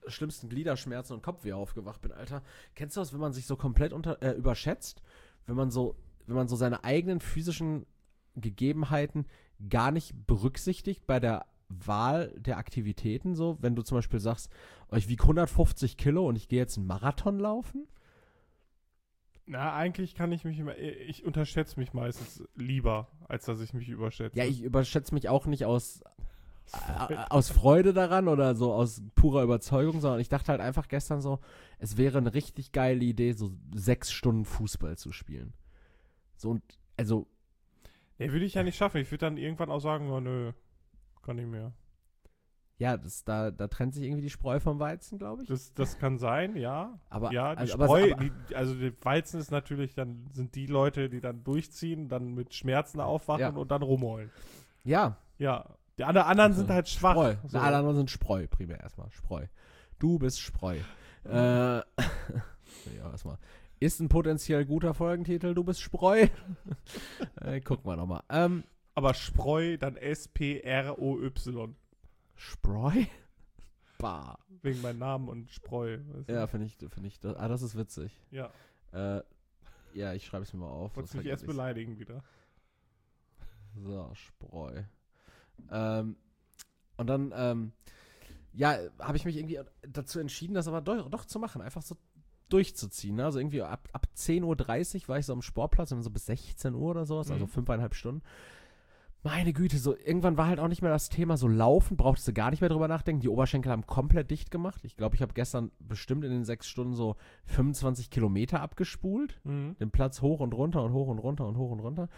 Speaker 2: schlimmsten Gliederschmerzen und Kopfweh aufgewacht bin, Alter. Kennst du das, wenn man sich so komplett überschätzt? Wenn man so seine eigenen physischen Gegebenheiten gar nicht berücksichtigt bei der Wahl der Aktivitäten, so, wenn du zum Beispiel sagst, oh, ich wiege 150 Kilo und ich gehe jetzt einen Marathon laufen?
Speaker 1: Na, eigentlich ich unterschätze mich meistens lieber, als dass ich mich überschätze.
Speaker 2: Ja, ich überschätze mich auch nicht aus Freude daran oder so aus purer Überzeugung, sondern ich dachte halt einfach gestern so, es wäre eine richtig geile Idee, so 6 Stunden Fußball zu spielen. So und, also.
Speaker 1: Nee, würde ich ja nicht schaffen. Ich würde dann irgendwann auch sagen, oh, nö, kann nicht mehr.
Speaker 2: Ja, da trennt sich irgendwie die Spreu vom Weizen, glaube ich.
Speaker 1: Das kann sein, ja.
Speaker 2: Aber,
Speaker 1: ja, die
Speaker 2: also,
Speaker 1: Spreu, also der Weizen ist natürlich, dann sind die Leute, die dann durchziehen, dann mit Schmerzen aufwachen und dann rumheulen.
Speaker 2: Ja.
Speaker 1: Ja. Die anderen sind halt schwach.
Speaker 2: Spreu.
Speaker 1: So.
Speaker 2: Die anderen sind Spreu, primär erstmal. Spreu. Du bist Spreu. Ja, erstmal. Ist ein potenziell guter Folgentitel, du bist Spreu. Gucken wir nochmal.
Speaker 1: Aber Spreu, dann S-P-R-O-Y.
Speaker 2: Spreu? Bah.
Speaker 1: Wegen meinem Namen und Spreu.
Speaker 2: Weißt du? Ja, finde ich. Das ist witzig.
Speaker 1: Ja.
Speaker 2: Ja, ich schreibe es mir mal auf.
Speaker 1: Wolltest mich erst beleidigen wieder.
Speaker 2: So, Spreu. Und dann, habe ich mich irgendwie dazu entschieden, das aber doch zu machen. Einfach so durchzuziehen. Ne? Also irgendwie ab 10:30 Uhr war ich so am Sportplatz und so bis 16 Uhr oder sowas, also 5,5 Stunden. Meine Güte, so irgendwann war halt auch nicht mehr das Thema so laufen, brauchtest du gar nicht mehr drüber nachdenken. Die Oberschenkel haben komplett dicht gemacht. Ich glaube, ich habe gestern bestimmt in den 6 Stunden so 25 Kilometer abgespult. Den Platz hoch und runter und hoch und runter und hoch und runter.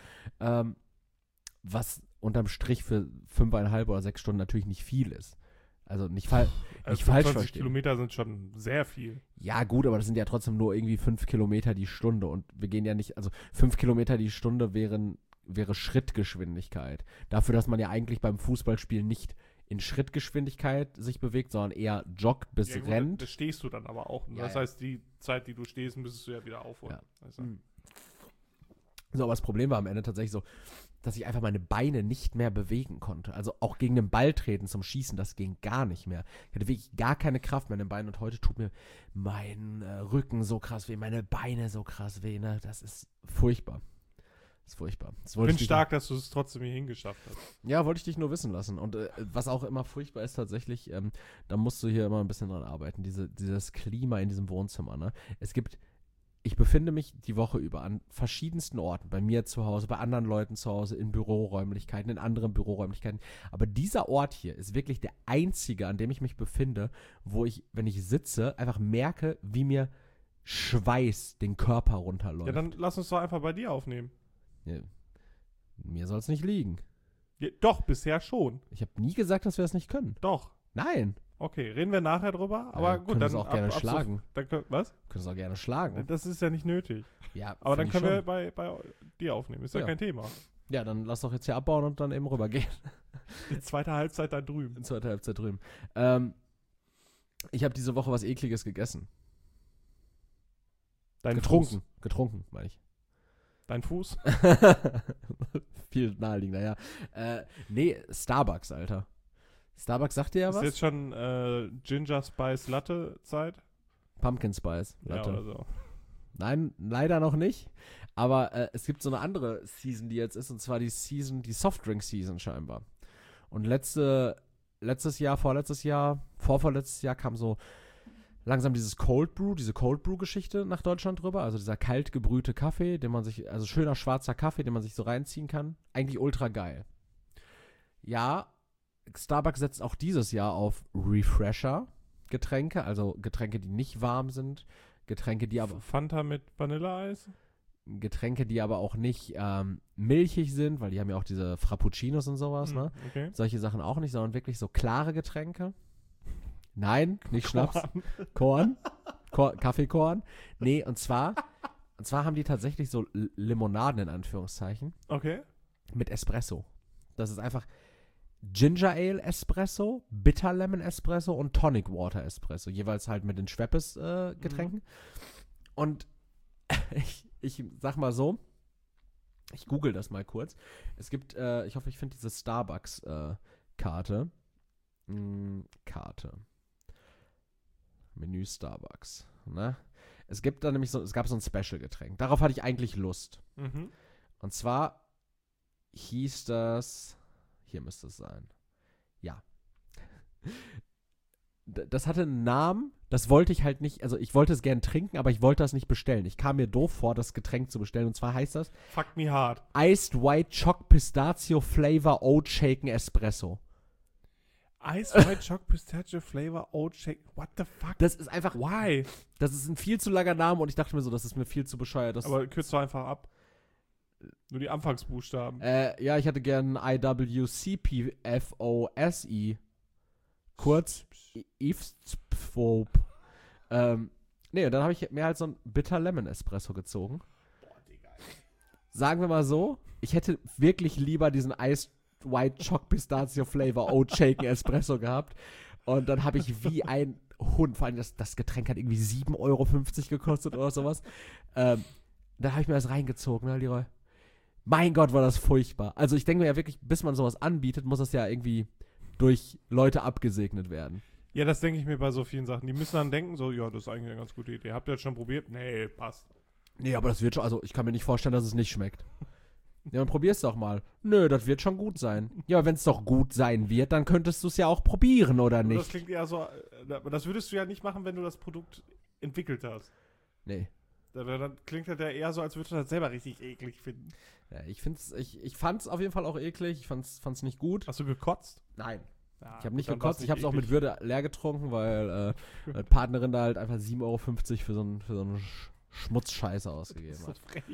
Speaker 2: Was unterm Strich für 5,5 oder 6 Stunden natürlich nicht viel ist. Also nicht falsch verstehen.
Speaker 1: 20 Kilometer sind schon sehr viel.
Speaker 2: Ja gut, aber das sind ja trotzdem nur irgendwie 5 Kilometer die Stunde und wir gehen ja nicht, also 5 Kilometer die Stunde wäre Schrittgeschwindigkeit. Dafür, dass man ja eigentlich beim Fußballspielen nicht in Schrittgeschwindigkeit sich bewegt, sondern eher joggt bis rennt.
Speaker 1: Da stehst du dann aber auch. Ja, das heißt, die Zeit, die du stehst, müsstest du ja wieder aufholen. Ja. Also.
Speaker 2: So, aber das Problem war am Ende tatsächlich so, dass ich einfach meine Beine nicht mehr bewegen konnte. Also auch gegen den Ball treten zum Schießen, das ging gar nicht mehr. Ich hatte wirklich gar keine Kraft mehr in den Beinen und heute tut mir mein Rücken so krass weh, meine Beine so krass weh. Ne? Das ist furchtbar. Das ist furchtbar.
Speaker 1: Ich bin stark, dass du es trotzdem hier hingeschafft hast.
Speaker 2: Ja, wollte ich dich nur wissen lassen. Und was auch immer furchtbar ist tatsächlich, da musst du hier immer ein bisschen dran arbeiten, dieses Klima in diesem Wohnzimmer. Ne? Ich befinde mich die Woche über an verschiedensten Orten, bei mir zu Hause, bei anderen Leuten zu Hause, in Büroräumlichkeiten, in anderen Büroräumlichkeiten. Aber dieser Ort hier ist wirklich der einzige, an dem ich mich befinde, wo ich, wenn ich sitze, einfach merke, wie mir Schweiß den Körper runterläuft.
Speaker 1: Ja, dann lass uns doch einfach bei dir aufnehmen.
Speaker 2: Ja, mir soll es nicht liegen.
Speaker 1: Ja, doch, bisher schon.
Speaker 2: Ich habe nie gesagt, dass wir das nicht können.
Speaker 1: Doch.
Speaker 2: Nein.
Speaker 1: Okay, reden wir nachher drüber. Aber gut,
Speaker 2: können
Speaker 1: dann
Speaker 2: wir es auch gerne schlagen.
Speaker 1: Was?
Speaker 2: Können es auch gerne schlagen.
Speaker 1: Das ist ja nicht nötig.
Speaker 2: Ja,
Speaker 1: aber dann können wir bei dir aufnehmen. Ist ja kein Thema.
Speaker 2: Ja, dann lass doch jetzt hier abbauen und dann eben rübergehen.
Speaker 1: Die zweite Halbzeit da drüben.
Speaker 2: Die zweite Halbzeit drüben. Ich habe diese Woche was Ekliges gegessen. Getrunken, meine ich.
Speaker 1: Dein Fuß?
Speaker 2: Viel naheliegender, ja. Nee, Starbucks, Alter. Starbucks sagt dir ja was?
Speaker 1: Ist jetzt schon Ginger Spice Latte Zeit?
Speaker 2: Pumpkin Spice Latte.
Speaker 1: Ja, oder so.
Speaker 2: Nein, leider noch nicht. Aber es gibt so eine andere Season, die jetzt ist, und zwar die Softdrink Season scheinbar. Und vorvorletztes Jahr kam so langsam diese Cold Brew-Geschichte nach Deutschland rüber. Also dieser kalt gebrühte Kaffee, also schöner schwarzer Kaffee, den man sich so reinziehen kann. Eigentlich ultra geil. Ja, Starbucks setzt auch dieses Jahr auf Refresher-Getränke, also Getränke, die nicht warm sind, Getränke, die aber
Speaker 1: Fanta mit Vanilleeis?
Speaker 2: Getränke, die aber auch nicht milchig sind, weil die haben ja auch diese Frappuccinos und sowas, ne?
Speaker 1: Okay.
Speaker 2: Solche Sachen auch nicht, sondern wirklich so klare Getränke. Nein, nicht Schnaps. Korn. Kaffeekorn. Nee, und zwar haben die tatsächlich so Limonaden in Anführungszeichen.
Speaker 1: Okay.
Speaker 2: Mit Espresso. Das ist einfach Ginger Ale Espresso, Bitter Lemon Espresso und Tonic Water Espresso. Jeweils halt mit den Schweppes Getränken. Und ich sag mal so, ich google das mal kurz. Es gibt, ich hoffe, ich finde diese Starbucks Karte. Menü Starbucks. Ne? Es gab so ein Special-Getränk. Darauf hatte ich eigentlich Lust.
Speaker 1: Mhm.
Speaker 2: Und zwar hieß das, hier müsste es sein. Ja. Das hatte einen Namen, das wollte ich halt nicht, also ich wollte es gern trinken, aber ich wollte das nicht bestellen. Ich kam mir doof vor, das Getränk zu bestellen. Und zwar heißt das
Speaker 1: Fuck me hard.
Speaker 2: Iced White Choc Pistachio Flavor Oat Shaken Espresso.
Speaker 1: Iced White Choc Pistachio Flavor Oat Shake. What the fuck?
Speaker 2: Das ist einfach,
Speaker 1: Why?
Speaker 2: das ist ein viel zu langer Name und ich dachte mir so, das ist mir viel zu bescheuert.
Speaker 1: Aber kürzt doch einfach ab. Nur die Anfangsbuchstaben.
Speaker 2: Ja, ich hätte gern IWCPFOSE. Kurz IFSPFOP. Nee, und dann habe ich mir halt so ein Bitter Lemon Espresso gezogen.
Speaker 1: Boah, Digga.
Speaker 2: Sagen wir mal so, ich hätte wirklich lieber diesen Iced White Choc Pistachio Flavor Oat Shaken Espresso gehabt. Und dann habe ich wie ein Hund, vor allem das Getränk hat irgendwie 7,50 Euro gekostet oder sowas. Dann habe ich mir das reingezogen, ne, Leroy? Mein Gott, war das furchtbar. Also ich denke mir ja wirklich, bis man sowas anbietet, muss das ja irgendwie durch Leute abgesegnet werden.
Speaker 1: Ja, das denke ich mir bei so vielen Sachen. Die müssen dann denken, so, ja, das ist eigentlich eine ganz gute Idee. Habt ihr das schon probiert? Nee, passt.
Speaker 2: Nee, aber das wird schon, also ich kann mir nicht vorstellen, dass es nicht schmeckt. Ja, dann probier's doch mal. Nö, das wird schon gut sein. Ja, aber wenn es doch gut sein wird, dann könntest du es ja auch probieren, oder
Speaker 1: Und
Speaker 2: nicht?
Speaker 1: das klingt eher so, aber das würdest du ja nicht machen, wenn du das Produkt entwickelt hast.
Speaker 2: Nee.
Speaker 1: Dann klingt das ja eher so, als würdest du das selber richtig eklig finden.
Speaker 2: Ja, ich fand's auf jeden Fall auch eklig. Ich fand's nicht gut.
Speaker 1: Hast du gekotzt?
Speaker 2: Nein.
Speaker 1: Ja,
Speaker 2: Ich habe nicht
Speaker 1: dann war's
Speaker 2: gekotzt, ich habe es auch mit
Speaker 1: eklig.
Speaker 2: Würde leer getrunken, weil meine Partnerin da halt einfach 7,50 Euro für so einen Schmutzscheiße ausgegeben
Speaker 1: Das ist
Speaker 2: hat.
Speaker 1: so frech.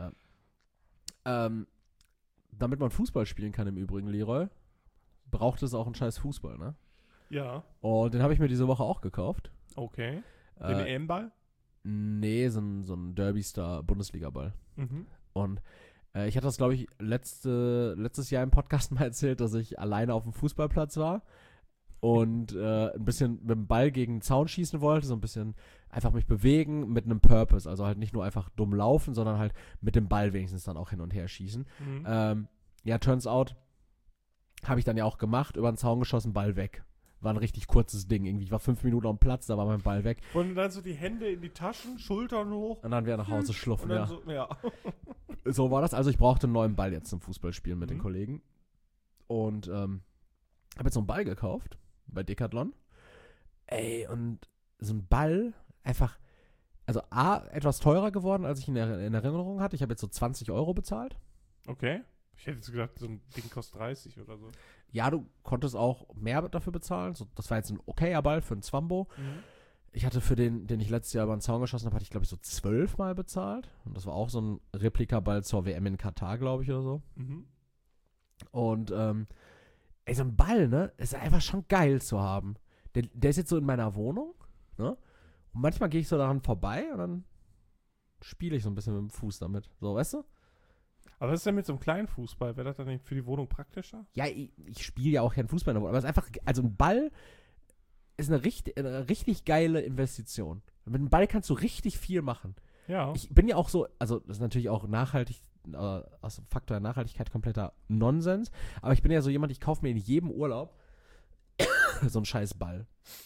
Speaker 2: Damit man Fußball spielen kann im Übrigen, Leroy, braucht es auch einen scheiß Fußball, ne?
Speaker 1: Ja,
Speaker 2: Und den habe ich mir diese Woche auch gekauft.
Speaker 1: okay. Den EM-Ball?
Speaker 2: Nee, so ein Derby-Star-Bundesliga-Ball.
Speaker 1: Mhm.
Speaker 2: Und ich hatte das, glaube ich, letztes Jahr im Podcast mal erzählt, dass ich alleine auf dem Fußballplatz war und ein bisschen mit dem Ball gegen den Zaun schießen wollte, so ein bisschen einfach mich bewegen mit einem Purpose, also halt nicht nur einfach dumm laufen, sondern halt mit dem Ball wenigstens dann auch hin und her schießen.
Speaker 1: Mhm.
Speaker 2: Ja, turns out, habe ich dann ja auch gemacht, über den Zaun geschossen, Ball weg. War ein richtig kurzes Ding. Irgendwie, ich war 5 Minuten am Platz, da war mein Ball weg.
Speaker 1: Und dann so die Hände in die Taschen, Schultern hoch.
Speaker 2: Und dann wieder nach Hause
Speaker 1: Und
Speaker 2: schluffen,
Speaker 1: dann
Speaker 2: ja.
Speaker 1: so, ja.
Speaker 2: So war das. Also ich brauchte einen neuen Ball jetzt zum Fußballspielen mit den
Speaker 1: Mhm.
Speaker 2: Kollegen. Und habe jetzt so einen Ball gekauft bei Decathlon. Ey, und so ein Ball einfach, also A, etwas teurer geworden, als ich in Erinnerung hatte. Ich habe jetzt so 20 Euro bezahlt.
Speaker 1: Okay. Ich hätte jetzt gedacht, so ein Ding kostet 30 oder so.
Speaker 2: Ja, du konntest auch mehr dafür bezahlen. So, das war jetzt ein okayer Ball für einen Zwambo.
Speaker 1: Mhm.
Speaker 2: Ich hatte für den ich letztes Jahr über den Zaun geschossen habe, hatte ich, glaube ich, so 12 Mal bezahlt. Und das war auch so ein Replikaball zur WM in Katar, glaube ich, oder so.
Speaker 1: Mhm.
Speaker 2: Und, ey, so ein Ball, ne, ist einfach schon geil zu haben. Der ist jetzt so in meiner Wohnung, ne? Und manchmal gehe ich so daran vorbei und dann spiele ich so ein bisschen mit dem Fuß damit. So, weißt du?
Speaker 1: Aber was ist denn mit so einem kleinen Fußball? Wäre das dann nicht für die Wohnung praktischer?
Speaker 2: Ja, ich spiele ja auch keinen Fußball in der Wohnung, aber es ist einfach, also ein Ball ist eine richtig geile Investition. Mit einem Ball kannst du richtig viel machen.
Speaker 1: Ja.
Speaker 2: Ich bin ja auch so, also das ist natürlich auch nachhaltig, aus dem Faktor der Nachhaltigkeit kompletter Nonsens, aber ich bin ja so jemand, ich kaufe mir in jedem Urlaub so einen scheiß Ball.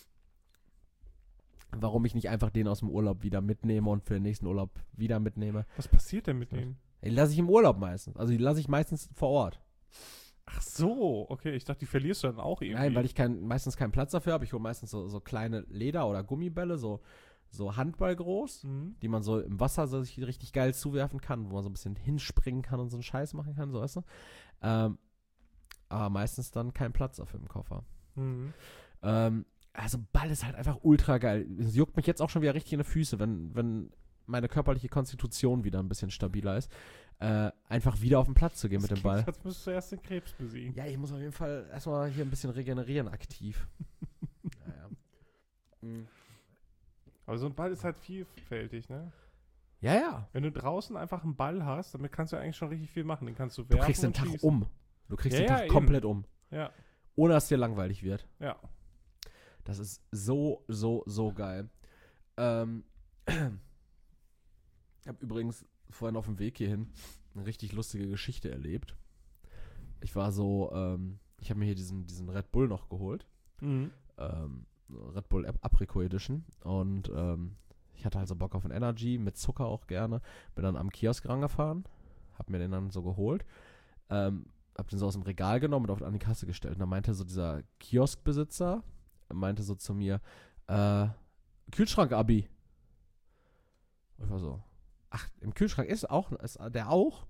Speaker 2: Warum ich nicht einfach den aus dem Urlaub wieder mitnehme und für den nächsten Urlaub wieder mitnehme.
Speaker 1: Was passiert denn mit denen?
Speaker 2: Die lasse ich im Urlaub meistens. Also die lasse ich meistens vor Ort.
Speaker 1: Ach so, okay. Ich dachte, die verlierst du dann auch irgendwie.
Speaker 2: Nein, weil ich meistens keinen Platz dafür habe. Ich hole meistens so kleine Leder- oder Gummibälle, so Handball groß,
Speaker 1: Mhm.
Speaker 2: die man so im Wasser so sich richtig geil zuwerfen kann, wo man so ein bisschen hinspringen kann und so einen Scheiß machen kann, so weißt du. Aber meistens dann kein Platz dafür im Koffer.
Speaker 1: Mhm.
Speaker 2: Also Ball ist halt einfach ultra geil. Es juckt mich jetzt auch schon wieder richtig in die Füße, wenn meine körperliche Konstitution wieder ein bisschen stabiler ist, einfach wieder auf den Platz zu gehen mit dem Ball.
Speaker 1: Jetzt müsstest du erst den Krebs besiegen.
Speaker 2: Ja, ich muss auf jeden Fall erstmal hier ein bisschen regenerieren aktiv. Naja. Mhm.
Speaker 1: Aber so ein Ball ist halt vielfältig, ne?
Speaker 2: Ja, ja.
Speaker 1: Wenn du draußen einfach einen Ball hast, damit kannst du eigentlich schon richtig viel machen. Den kannst du
Speaker 2: Du
Speaker 1: werfen
Speaker 2: kriegst den
Speaker 1: und
Speaker 2: Tag
Speaker 1: schießen.
Speaker 2: um. Du kriegst
Speaker 1: Ja,
Speaker 2: den
Speaker 1: ja,
Speaker 2: Tag
Speaker 1: eben.
Speaker 2: komplett um.
Speaker 1: Ja,
Speaker 2: Ohne dass dir langweilig wird.
Speaker 1: ja.
Speaker 2: Das ist so geil. Ich habe übrigens vorhin auf dem Weg hierhin eine richtig lustige Geschichte erlebt. Ich war so, ich habe mir hier diesen Red Bull noch geholt.
Speaker 1: Mhm.
Speaker 2: Red Bull Apricot Edition. Und ich hatte also Bock auf ein Energy, mit Zucker auch gerne. Bin dann am Kiosk rangefahren, hab mir den dann so geholt. Hab den so aus dem Regal genommen und an die Kasse gestellt. Und dann meinte so dieser Kioskbesitzer, meinte so zu mir, Kühlschrank-Abi. Und ich war so, ach, im Kühlschrank ist der auch?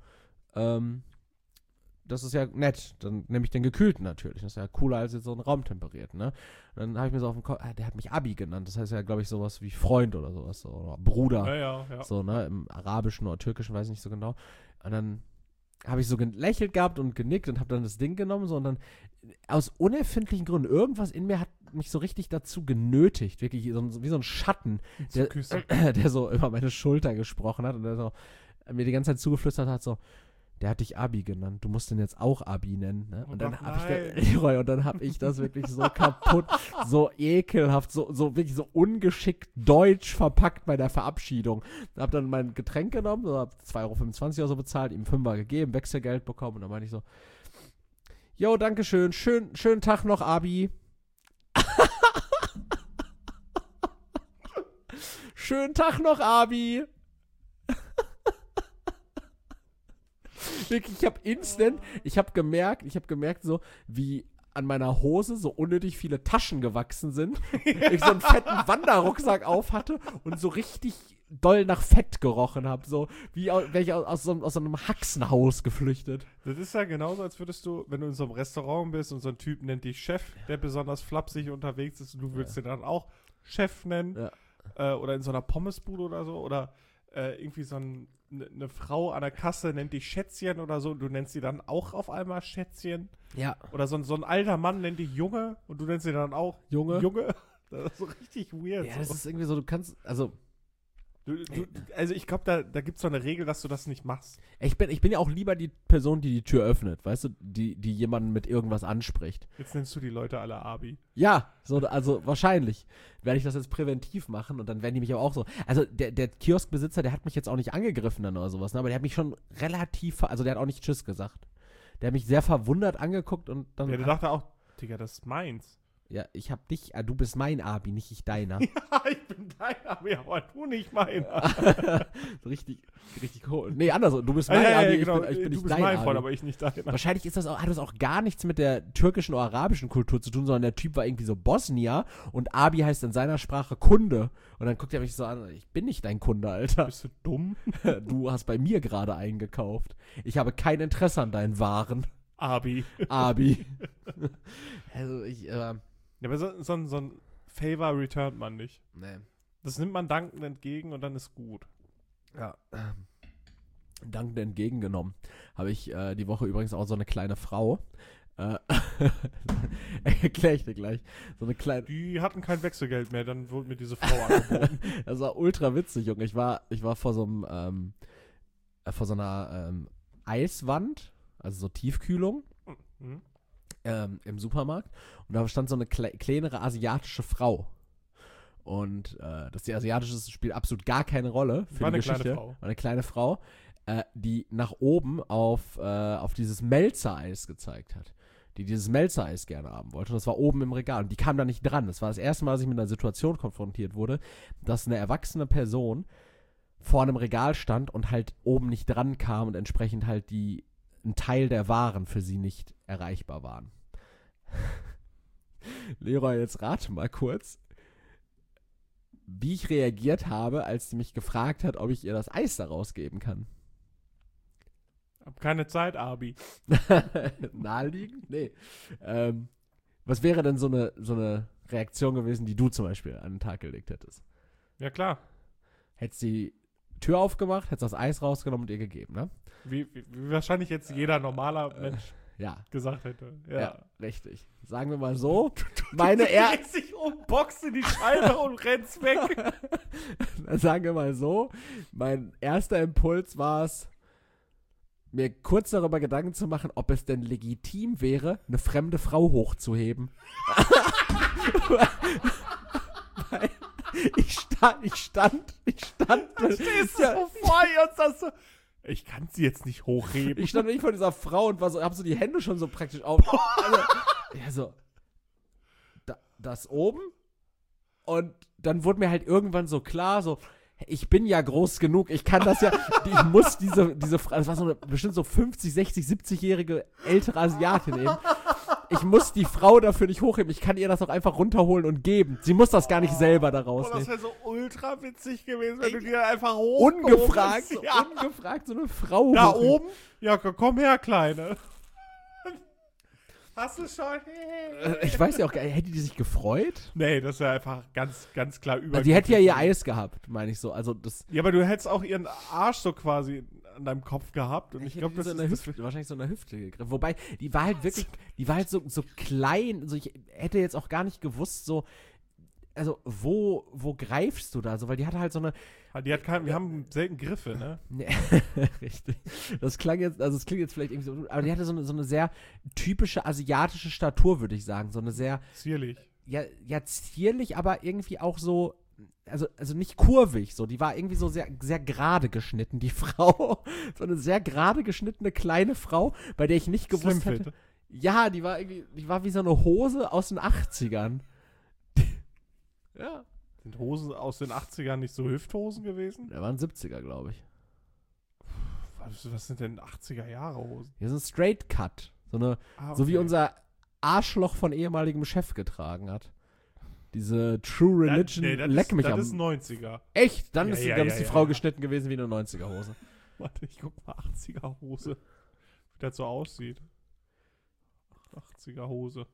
Speaker 2: Das ist ja nett. Dann nehme ich den gekühlten natürlich. Das ist ja cooler als jetzt so ein raumtemperierten, ne? Und dann habe ich mir so auf den Kopf, der hat mich Abi genannt. Das heißt ja, glaube ich, sowas wie Freund oder sowas. So, oder Bruder.
Speaker 1: Ja.
Speaker 2: So, ne? Im Arabischen oder Türkischen, weiß ich nicht so genau. Und dann habe ich so gelächelt gehabt und genickt und habe dann das Ding genommen. So, und dann aus unerfindlichen Gründen, irgendwas in mir hat mich so richtig dazu genötigt. Wirklich wie so ein Schatten, der so über meine Schulter gesprochen hat und der so mir die ganze Zeit zugeflüstert hat, so, der hat dich Abi genannt, du musst den jetzt auch Abi nennen, ne? Und dann habe ich das wirklich so kaputt, so ekelhaft, so wirklich so ungeschickt deutsch verpackt bei der Verabschiedung. Hab dann mein Getränk genommen, so, hab 2,25 € oder so bezahlt, ihm 5er gegeben, Wechselgeld bekommen und dann meinte ich so, jo, dankeschön, schönen Tag noch, Abi. Schönen Tag noch, Abi. Wirklich, ich habe gemerkt so, wie an meiner Hose so unnötig viele Taschen gewachsen sind. Ich so einen fetten Wanderrucksack auf hatte und so richtig doll nach Fett gerochen habe. So wie wäre ich aus so einem Haxenhaus geflüchtet.
Speaker 1: Das ist ja genauso, als würdest du, wenn du in so einem Restaurant bist und so ein Typ nennt dich Chef, der besonders flapsig unterwegs ist und du würdest den dann auch Chef nennen. Ja. Oder in so einer Pommesbude oder so. Oder irgendwie so eine Frau an der Kasse nennt dich Schätzchen oder so und du nennst sie dann auch auf einmal Schätzchen.
Speaker 2: Ja.
Speaker 1: Oder so ein alter Mann nennt dich Junge und du nennst ihn dann auch Junge. Das ist so richtig weird.
Speaker 2: Ja, das ist irgendwie so, du kannst, also
Speaker 1: also ich glaube, da gibt es so eine Regel, dass du das nicht machst.
Speaker 2: Ich bin ja auch lieber die Person, die Tür öffnet, weißt du, die jemanden mit irgendwas anspricht.
Speaker 1: Jetzt nennst du die Leute alle Abi.
Speaker 2: Ja, so, also wahrscheinlich werde ich das jetzt präventiv machen und dann werden die mich aber auch so, also der Kioskbesitzer, der hat mich jetzt auch nicht angegriffen dann oder sowas, ne, aber der hat mich schon relativ, also der hat auch nicht Tschüss gesagt. Der hat mich sehr verwundert angeguckt und dann...
Speaker 1: Ja, der dachte auch, Digga, das ist meins.
Speaker 2: Ja, ich hab dich, du bist mein Abi, nicht ich deiner.
Speaker 1: Ja, ich bin dein Abi, aber du nicht meiner.
Speaker 2: richtig cool. Nee, andersrum, du bist mein Abi,
Speaker 1: genau.
Speaker 2: ich bin
Speaker 1: du
Speaker 2: nicht
Speaker 1: bist
Speaker 2: dein
Speaker 1: mein
Speaker 2: Abi.
Speaker 1: Freund, aber ich nicht deiner.
Speaker 2: Wahrscheinlich hat das auch gar nichts mit der türkischen oder arabischen Kultur zu tun, sondern der Typ war irgendwie so Bosnier und Abi heißt in seiner Sprache Kunde. Und dann guckt er mich so an, ich bin nicht dein Kunde, Alter.
Speaker 1: Bist du dumm?
Speaker 2: Du hast bei mir gerade eingekauft. Ich habe kein Interesse an deinen Waren.
Speaker 1: Abi.
Speaker 2: Also
Speaker 1: ja, aber so ein Favor returnt man nicht.
Speaker 2: Nee.
Speaker 1: Das nimmt man dankend entgegen und dann ist gut.
Speaker 2: Ja. Dankend entgegengenommen. Habe ich die Woche übrigens auch so eine kleine Frau. Erkläre ich dir gleich. So eine kleine.
Speaker 1: Die hatten kein Wechselgeld mehr, dann wurde mir diese Frau angeboten.
Speaker 2: Das war ultra witzig, Junge. Ich war vor so einer Eiswand, also so Tiefkühlung.
Speaker 1: Mhm.
Speaker 2: Im Supermarkt und da stand so eine kleinere asiatische Frau und dass die asiatische ist, spielt absolut gar keine Rolle für die Geschichte. War eine kleine Frau, die nach oben auf dieses Melzer-Eis gezeigt hat, die dieses Melzer-Eis gerne haben wollte und das war oben im Regal und die kam da nicht dran. Das war das erste Mal, dass ich mit einer Situation konfrontiert wurde, dass eine erwachsene Person vor einem Regal stand und halt oben nicht dran kam und entsprechend halt ein Teil der Waren für sie nicht erreichbar waren. Leroy, jetzt rate mal kurz, wie ich reagiert habe, als sie mich gefragt hat, ob ich ihr das Eis daraus geben kann.
Speaker 1: Hab keine Zeit, Abi.
Speaker 2: Naheliegend? Nee. Was wäre denn so eine Reaktion gewesen, die du zum Beispiel an den Tag gelegt hättest?
Speaker 1: Ja, klar.
Speaker 2: Hättest du die Tür aufgemacht, hättest das Eis rausgenommen und ihr gegeben, ne?
Speaker 1: Wie wahrscheinlich jetzt jeder normaler Mensch gesagt hätte. Ja,
Speaker 2: richtig. Sagen wir mal so.
Speaker 1: Du drehst dich um, boxt in die Scheibe und rennst weg.
Speaker 2: Sagen wir mal so. Mein erster Impuls war es, mir kurz darüber Gedanken zu machen, ob es denn legitim wäre, eine fremde Frau hochzuheben. Weil ich stand.
Speaker 1: Da stehst du so vor ihr und sagst so, ich kann sie jetzt nicht hochheben.
Speaker 2: Ich stand nicht vor dieser Frau und hab so die Hände schon so praktisch auf. Also, ja, so. Das oben? Und dann wurde mir halt irgendwann so klar, so, ich bin ja groß genug, ich kann das ja, ich muss diese Frau, das war so eine bestimmt so 50, 60, 70-jährige ältere Asiatin eben. Ich muss die Frau dafür nicht hochheben, ich kann ihr das auch einfach runterholen und geben. Sie muss das gar nicht selber da rausnehmen.
Speaker 1: Das wäre so ultra witzig gewesen, wenn du dir einfach hoch
Speaker 2: Ungefragt so eine Frau
Speaker 1: da
Speaker 2: hochheben.
Speaker 1: oben? Ja, komm her, Kleine. Hast du schon?
Speaker 2: Ich weiß ja auch gar nicht, hätte die sich gefreut?
Speaker 1: Nee, das wäre einfach ganz, ganz klar über.
Speaker 2: Die hätte ja ihr Eis gehabt, meine ich so. Also das.
Speaker 1: Ja, aber du hättest auch ihren Arsch so quasi an deinem Kopf gehabt. Und ich glaube, das
Speaker 2: so
Speaker 1: ist
Speaker 2: wahrscheinlich so eine Hüfte gegriffen. Wobei, die war halt wirklich, die war halt so klein. Also ich hätte jetzt auch gar nicht gewusst, so, also wo greifst du da so? Weil die hatte halt so eine.
Speaker 1: wir haben selten Griffe, ne?
Speaker 2: Nee, richtig. Das klingt jetzt vielleicht irgendwie so, aber die hatte so eine sehr typische asiatische Statur, würde ich sagen. So eine sehr.
Speaker 1: Zierlich.
Speaker 2: Ja, zierlich, aber irgendwie auch so, also nicht kurvig, so. Die war irgendwie so sehr, sehr gerade geschnitten, die Frau. So eine sehr gerade geschnittene kleine Frau, bei der ich nicht gewusst hätte. Ja, die war wie so eine Hose aus den 80ern. Ja.
Speaker 1: Sind Hosen aus den 80ern nicht so Hüfthosen gewesen?
Speaker 2: Da waren 70er, glaube ich.
Speaker 1: Was sind denn 80er-Jahre-Hosen?
Speaker 2: Hier ist ein Straight Cut. Okay. So wie unser Arschloch von ehemaligem Chef getragen hat. Diese True Religion leck mich am...
Speaker 1: Das ist 90er.
Speaker 2: Echt? Dann ist die Frau geschnitten gewesen wie eine 90er-Hose.
Speaker 1: Warte, ich guck mal 80er-Hose. Wie das so aussieht. 80er-Hose.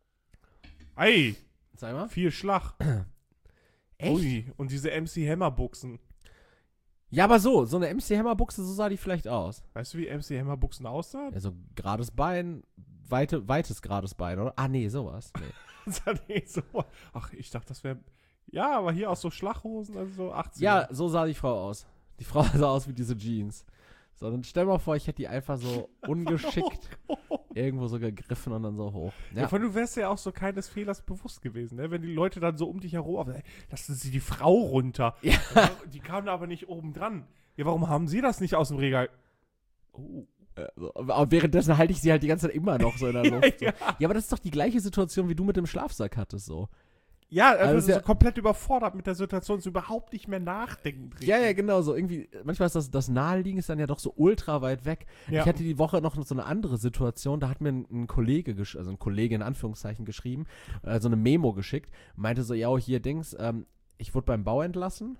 Speaker 1: Ei!
Speaker 2: Sag mal.
Speaker 1: Viel Schlag.
Speaker 2: Echt?
Speaker 1: Ui, und diese MC Hammer Buchsen.
Speaker 2: Ja, aber so eine MC Hammer Buchse, so sah die vielleicht aus.
Speaker 1: Weißt du, wie MC Hammer Buchsen aussahen?
Speaker 2: Ja, so gerades Bein, weites gerades Bein, oder? Ah, nee, sowas. Nee.
Speaker 1: Ach, ich dachte, das wäre... Ja, aber hier auch so Schlaghosen, also so 80er.
Speaker 2: Ja, so sah die Frau aus. Die Frau sah aus wie diese Jeans. So, dann stell mal vor, ich hätte die einfach so ungeschickt irgendwo so gegriffen und dann so hoch.
Speaker 1: Ja, von du wärst ja auch so keines Fehlers bewusst gewesen, ne? Wenn die Leute dann so um dich herum, lassen sie die Frau runter.
Speaker 2: Ja.
Speaker 1: Die kamen aber nicht oben dran. Ja, warum haben sie das nicht aus dem Regal?
Speaker 2: Oh. Aber währenddessen halte ich sie halt die ganze Zeit immer noch so in der Luft. So. Ja, aber das ist doch die gleiche Situation, wie du mit dem Schlafsack hattest, so.
Speaker 1: Ja, also so komplett überfordert mit der Situation, so überhaupt nicht mehr nachdenken.
Speaker 2: Ja, genau, so irgendwie, manchmal ist das Naheliegen ist dann ja doch so ultra weit weg. Ja. Ich hatte die Woche noch so eine andere Situation, da hat mir ein Kollege, also ein Kollege in Anführungszeichen geschrieben, so eine Memo geschickt, meinte so, ja, hier Dings, ich wurde beim Bau entlassen,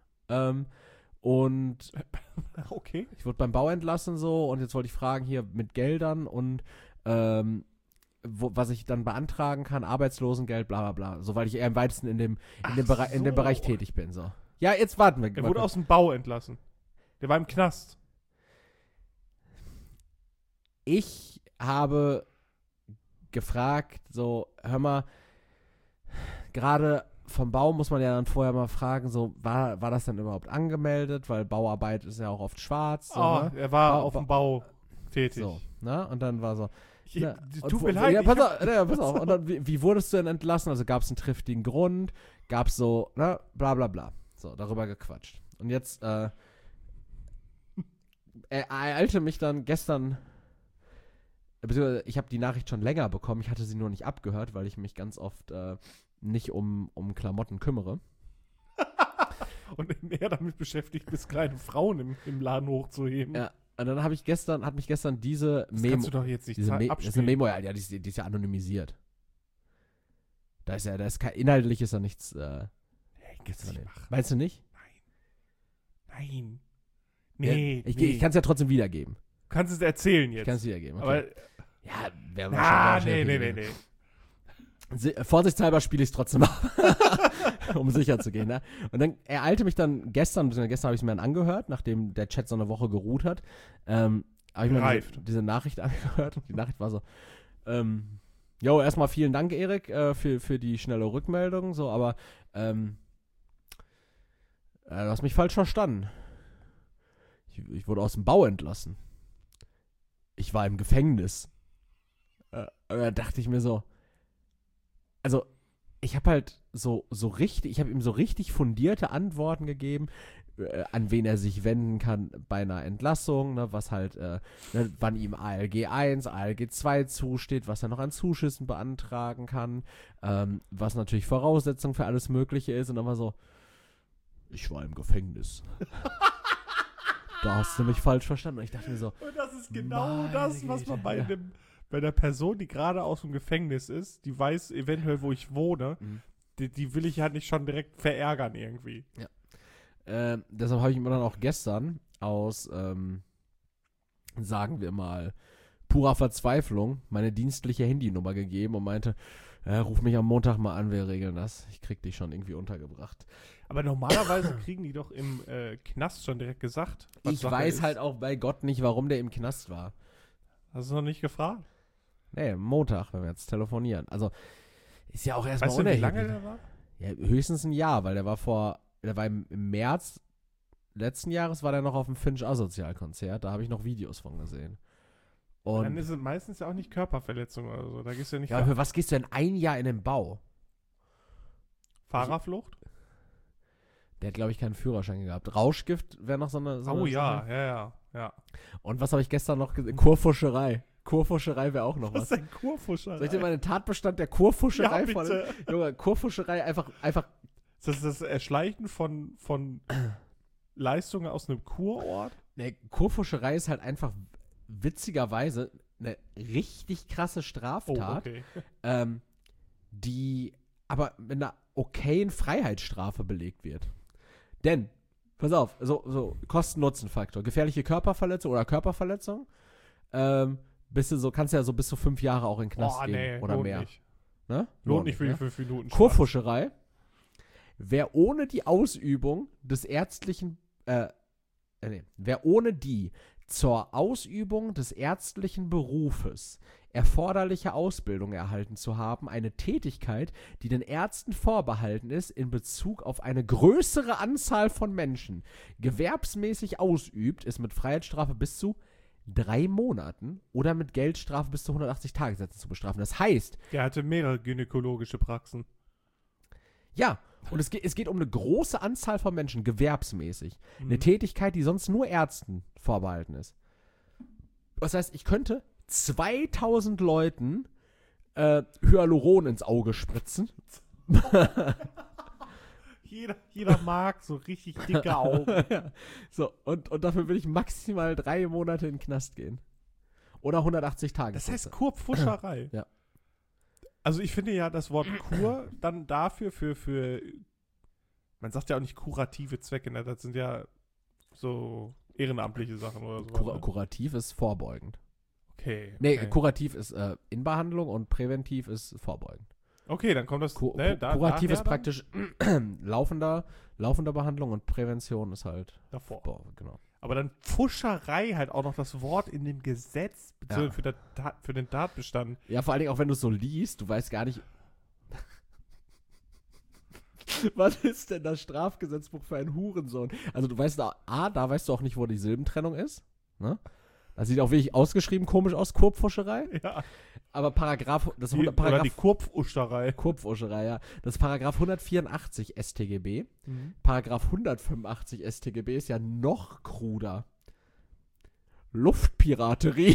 Speaker 2: und
Speaker 1: okay.
Speaker 2: Ich wurde beim Bau entlassen so und jetzt wollte ich fragen hier mit Geldern und was ich dann beantragen kann, Arbeitslosengeld, bla bla bla. So, weil ich eher im weitesten in dem Bereich tätig bin. So. Ja, jetzt warten wir.
Speaker 1: Der wurde aus dem Bau entlassen. Der war im Knast.
Speaker 2: Ich habe gefragt, so, hör mal, gerade vom Bau muss man ja dann vorher mal fragen, so, war das denn überhaupt angemeldet? Weil Bauarbeit ist ja auch oft schwarz. So, ne?
Speaker 1: Er war auf dem Bau tätig.
Speaker 2: So, ne? Und dann war so,
Speaker 1: tut mir leid.
Speaker 2: Ja, pass auf. Und dann, wie wurdest du denn entlassen? Also gab es einen triftigen Grund, gab es so, ne, bla bla bla. So, darüber gequatscht. Und jetzt, er ereilte mich dann gestern, beziehungsweise ich habe die Nachricht schon länger bekommen, ich hatte sie nur nicht abgehört, weil ich mich ganz oft nicht um Klamotten kümmere.
Speaker 1: Und eher damit beschäftigt bist, kleine Frauen im Laden hochzuheben. Ja.
Speaker 2: Und dann hat mich gestern diese
Speaker 1: das
Speaker 2: Memo.
Speaker 1: Kannst du doch jetzt nicht abspielen.
Speaker 2: Das ist eine Memo, ja, die ist ja anonymisiert. Inhaltlich ist da nichts. Meinst du nicht?
Speaker 1: Nein.
Speaker 2: Nee. Ich kann es ja trotzdem wiedergeben.
Speaker 1: Du kannst es erzählen jetzt.
Speaker 2: Ich kann es wiedergeben. Okay.
Speaker 1: Aber.
Speaker 2: Ja, wäre wahrscheinlich. Nee. Vorsichtshalber spiele ich es trotzdem ab, um sicher zu gehen. Ne? Und dann ereilte mich dann gestern habe ich es mir dann angehört, nachdem der Chat so eine Woche geruht hat, habe ich mir diese Nachricht angehört und die Nachricht war so, erstmal vielen Dank, Erik, für die schnelle Rückmeldung, so, aber du hast mich falsch verstanden. Ich wurde aus dem Bau entlassen. Ich war im Gefängnis. Da dachte ich mir so, also, ich habe halt ich habe ihm so richtig fundierte Antworten gegeben, an wen er sich wenden kann bei einer Entlassung, ne, was halt, wann ihm ALG 1, ALG 2 zusteht, was er noch an Zuschüssen beantragen kann, was natürlich Voraussetzung für alles Mögliche ist und dann war so, ich war im Gefängnis. Da hast du mich falsch verstanden. Und ich dachte mir so,
Speaker 1: und das ist genau das, was man bei der Person, die gerade aus dem Gefängnis ist, die weiß eventuell, wo ich wohne, die will ich halt nicht schon direkt verärgern irgendwie.
Speaker 2: Ja. Deshalb habe ich ihm dann auch gestern aus, sagen wir mal, purer Verzweiflung meine dienstliche Handynummer gegeben und meinte, ruf mich am Montag mal an, wir regeln das. Ich krieg dich schon irgendwie untergebracht.
Speaker 1: Aber normalerweise kriegen die doch im Knast schon direkt gesagt.
Speaker 2: Ich weiß halt auch bei Gott nicht, warum der im Knast war.
Speaker 1: Hast du noch nicht gefragt?
Speaker 2: Nee, Montag, wenn wir jetzt telefonieren. Also, ist ja auch erstmal
Speaker 1: unerheblich. Weißt du, wie
Speaker 2: unerheblich.
Speaker 1: lange der war?
Speaker 2: Ja, höchstens ein Jahr, weil der war im März letzten Jahres war der noch auf dem Finch Asozial-Konzert. Da habe ich noch Videos von gesehen. Und
Speaker 1: dann ist es meistens ja auch nicht Körperverletzung oder so. Da gehst du ja nicht.
Speaker 2: Ja, für was gehst du denn ein Jahr in den Bau?
Speaker 1: Fahrerflucht?
Speaker 2: Der hat, glaube ich, keinen Führerschein gehabt. Rauschgift wäre noch so eine
Speaker 1: Oh ja,
Speaker 2: Sache.
Speaker 1: ja.
Speaker 2: Und was habe ich gestern noch gesehen? Kurfuscherei. Kurfuscherei wäre auch noch was.
Speaker 1: Was ist denn Kurfuscherei?
Speaker 2: Soll ich dir mal den Tatbestand der Kurfuscherei
Speaker 1: ja, bitte.
Speaker 2: Junge, Kurfuscherei einfach.
Speaker 1: Ist das das Erschleichen von Leistungen aus einem Kurort?
Speaker 2: Ne, Kurfuscherei ist halt einfach witzigerweise eine richtig krasse Straftat, die aber mit einer okayen Freiheitsstrafe belegt wird. Denn, pass auf, so Kosten-Nutzen-Faktor, gefährliche Körperverletzung oder Körperverletzung, kannst du ja so bis zu 5 Jahre auch in den Knast gehen oder mehr.
Speaker 1: Nicht.
Speaker 2: Ne?
Speaker 1: Lohnt nicht für die 5 Minuten.
Speaker 2: Kurfuscherei, wer ohne die Ausübung des ärztlichen, wer ohne die zur Ausübung des ärztlichen Berufes erforderliche Ausbildung erhalten zu haben, eine Tätigkeit, die den Ärzten vorbehalten ist, in Bezug auf eine größere Anzahl von Menschen gewerbsmäßig ausübt, ist mit Freiheitsstrafe bis zu 3 Monaten oder mit Geldstrafe bis zu 180 Tagessätzen zu bestrafen. Das heißt...
Speaker 1: Der hatte mehrere gynäkologische Praxen.
Speaker 2: Ja, und es geht um eine große Anzahl von Menschen, gewerbsmäßig. Eine Tätigkeit, die sonst nur Ärzten vorbehalten ist. Das heißt, ich könnte 2000 Leuten Hyaluron ins Auge spritzen.
Speaker 1: Jeder mag so richtig dicke Augen.
Speaker 2: Ja. So, und dafür will ich maximal 3 Monate in den Knast gehen. Oder 180 Tage.
Speaker 1: Das heißt Kurpfuscherei.
Speaker 2: Ja.
Speaker 1: Also ich finde ja das Wort Kur dann dafür für man sagt ja auch nicht kurative Zwecke, ne? Das sind ja so ehrenamtliche Sachen oder so.
Speaker 2: Kurativ ist vorbeugend.
Speaker 1: Okay.
Speaker 2: Nee, kurativ ist in Behandlung und präventiv ist vorbeugend.
Speaker 1: Okay, dann kommt das.
Speaker 2: Kurativ ist praktisch laufender Behandlung und Prävention ist halt
Speaker 1: davor.
Speaker 2: Genau.
Speaker 1: Aber dann Pfuscherei halt auch noch das Wort in dem Gesetz beziehungsweise für den Tatbestand.
Speaker 2: Ja, vor allen Dingen auch wenn du es so liest, du weißt gar nicht. Was ist denn das Strafgesetzbuch für ein Hurensohn? Also du weißt da weißt du auch nicht, wo die Silbentrennung ist. Ne? Das sieht auch wirklich ausgeschrieben komisch aus, Kurpfuscherei.
Speaker 1: Ja.
Speaker 2: Aber
Speaker 1: oder die Kurpfuscherei.
Speaker 2: Kurpfuscherei, ja. Das ist Paragraph 184 StGB. Paragraph 185 StGB ist ja noch kruder. Luftpiraterie.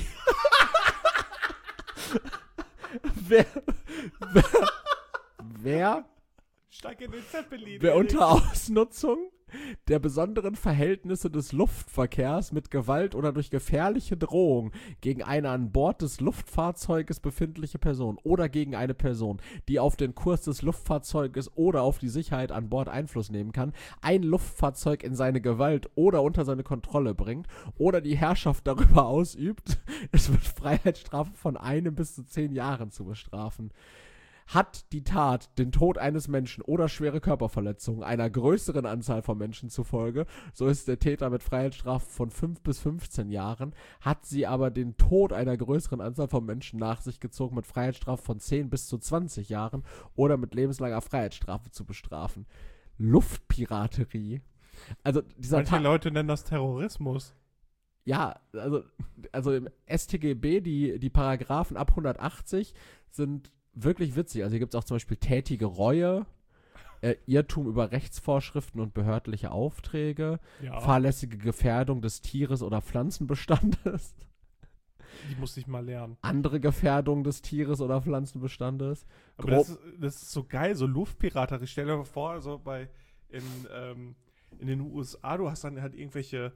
Speaker 2: Wer
Speaker 1: Steig in den Zeppelin.
Speaker 2: Wer unter Ausnutzung der besonderen Verhältnisse des Luftverkehrs mit Gewalt oder durch gefährliche Drohung gegen eine an Bord des Luftfahrzeuges befindliche Person oder gegen eine Person, die auf den Kurs des Luftfahrzeuges oder auf die Sicherheit an Bord Einfluss nehmen kann, ein Luftfahrzeug in seine Gewalt oder unter seine Kontrolle bringt oder die Herrschaft darüber ausübt, es wird Freiheitsstrafe von 1 bis zu 10 Jahren zu bestrafen. Hat die Tat den Tod eines Menschen oder schwere Körperverletzungen einer größeren Anzahl von Menschen zufolge, so ist der Täter mit Freiheitsstrafe von 5 bis 15 Jahren. Hat sie aber den Tod einer größeren Anzahl von Menschen nach sich gezogen, mit Freiheitsstrafe von 10 bis zu 20 Jahren oder mit lebenslanger Freiheitsstrafe zu bestrafen. Luftpiraterie. Also
Speaker 1: manche Leute nennen das Terrorismus.
Speaker 2: Ja, also im StGB, die Paragraphen ab 180 sind wirklich witzig. Also hier gibt es auch zum Beispiel tätige Reue, Irrtum über Rechtsvorschriften und behördliche Aufträge,
Speaker 1: Ja,
Speaker 2: fahrlässige Gefährdung des Tieres oder Pflanzenbestandes,
Speaker 1: die muss ich mal lernen.
Speaker 2: andere Gefährdung des Tieres oder Pflanzenbestandes.
Speaker 1: Aber das ist so geil, so Luftpiraterie. Stell dir mal vor, so in den USA, du hast dann halt irgendwelche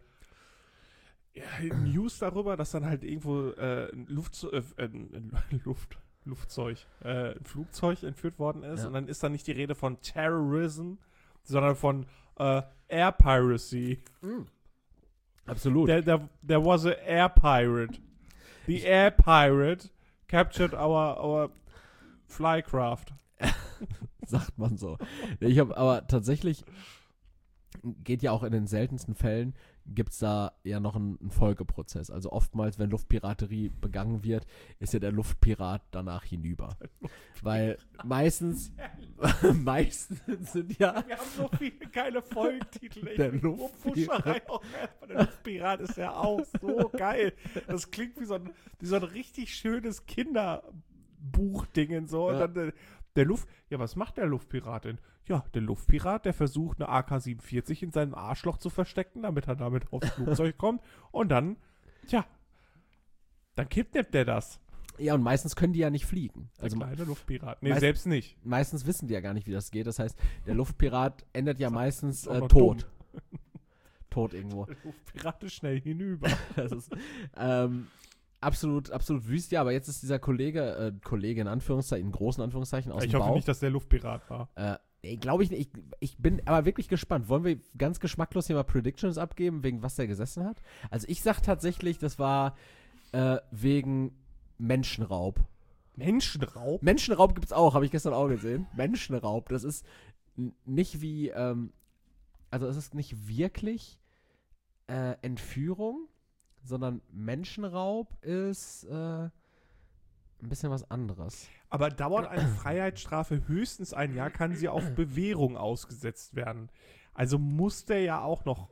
Speaker 1: News darüber, dass dann halt irgendwo ein Flugzeug entführt worden ist.
Speaker 2: Ja.
Speaker 1: Und dann ist dann nicht die Rede von Terrorism, sondern von Air Piracy.
Speaker 2: Absolut.
Speaker 1: There was a air pirate. The air pirate captured our flycraft.
Speaker 2: Sagt man so. Ich habe aber tatsächlich, geht ja auch in den seltensten Fällen, gibt es da ja noch einen Folgeprozess. Also oftmals, wenn Luftpiraterie begangen wird, ist ja der Luftpirat danach hinüber. Weil meistens sind ja...
Speaker 1: Wir haben so viele geile Folgentitel.
Speaker 2: Der Luftpirat.
Speaker 1: Der Luftpirat ist ja auch so geil. Das klingt wie so ein richtig schönes Kinderbuchdingen so.
Speaker 2: Ja.
Speaker 1: Und dann was macht der Luftpirat denn? Ja, der Luftpirat, der versucht eine AK-47 in seinem Arschloch zu verstecken, damit er damit aufs Flugzeug kommt. Und dann kidnappt der das.
Speaker 2: Ja, und meistens können die ja nicht fliegen.
Speaker 1: Der
Speaker 2: Also
Speaker 1: kleine Luftpirat. Nee,
Speaker 2: meist-
Speaker 1: selbst nicht.
Speaker 2: meistens wissen die ja gar nicht, wie das geht. Das heißt, der Luftpirat endet ja meistens
Speaker 1: ist auch noch
Speaker 2: tot. Tot irgendwo.
Speaker 1: Der Luftpirat ist schnell hinüber.
Speaker 2: Das ist absolut wüst. Ja, aber jetzt ist dieser Kollege in Anführungszeichen, in großen Anführungszeichen, aus
Speaker 1: Ich
Speaker 2: dem
Speaker 1: hoffe
Speaker 2: Bau.
Speaker 1: nicht, dass der Luftpirat war.
Speaker 2: Glaube ich nicht. Ich bin aber wirklich gespannt. Wollen wir ganz geschmacklos hier mal Predictions abgeben, wegen was der gesessen hat? Also ich sag tatsächlich, das war wegen Menschenraub.
Speaker 1: Menschenraub?
Speaker 2: Menschenraub gibt's auch, habe ich gestern auch gesehen. Menschenraub, das ist nicht wie, also es ist nicht wirklich Entführung, sondern Menschenraub ist ein bisschen was anderes.
Speaker 1: Aber dauert eine Freiheitsstrafe höchstens ein Jahr, kann sie auf Bewährung ausgesetzt werden. Also muss der ja auch noch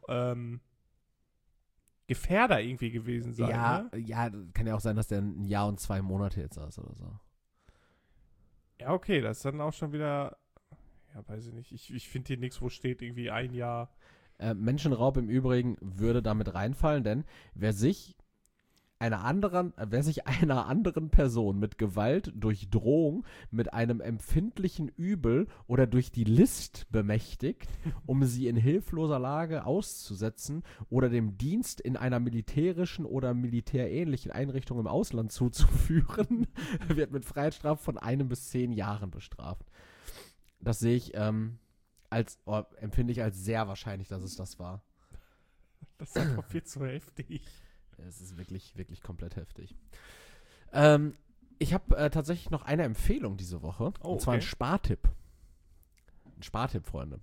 Speaker 1: Gefährder irgendwie gewesen sein.
Speaker 2: Ja,
Speaker 1: Ne?
Speaker 2: ja, kann ja auch sein, dass der ein Jahr und 2 Monate jetzt saß oder so.
Speaker 1: Ja, okay, das ist dann auch schon wieder, ja, weiß ich nicht. Ich finde hier nichts, wo steht irgendwie ein Jahr.
Speaker 2: Menschenraub im Übrigen würde damit reinfallen, denn wer sich einer anderen Person mit Gewalt, durch Drohung, mit einem empfindlichen Übel oder durch die List bemächtigt, um sie in hilfloser Lage auszusetzen oder dem Dienst in einer militärischen oder militärähnlichen Einrichtung im Ausland zuzuführen, wird mit Freiheitsstrafe von 1 bis 10 Jahren bestraft. Das sehe ich empfinde ich als sehr wahrscheinlich, dass es das war.
Speaker 1: Das ist einfach viel zu heftig.
Speaker 2: Es ist wirklich, wirklich komplett heftig. Ich habe tatsächlich noch eine Empfehlung diese Woche.
Speaker 1: Oh,
Speaker 2: und zwar ein
Speaker 1: okay.
Speaker 2: Spartipp. Ein Spartipp, Freunde.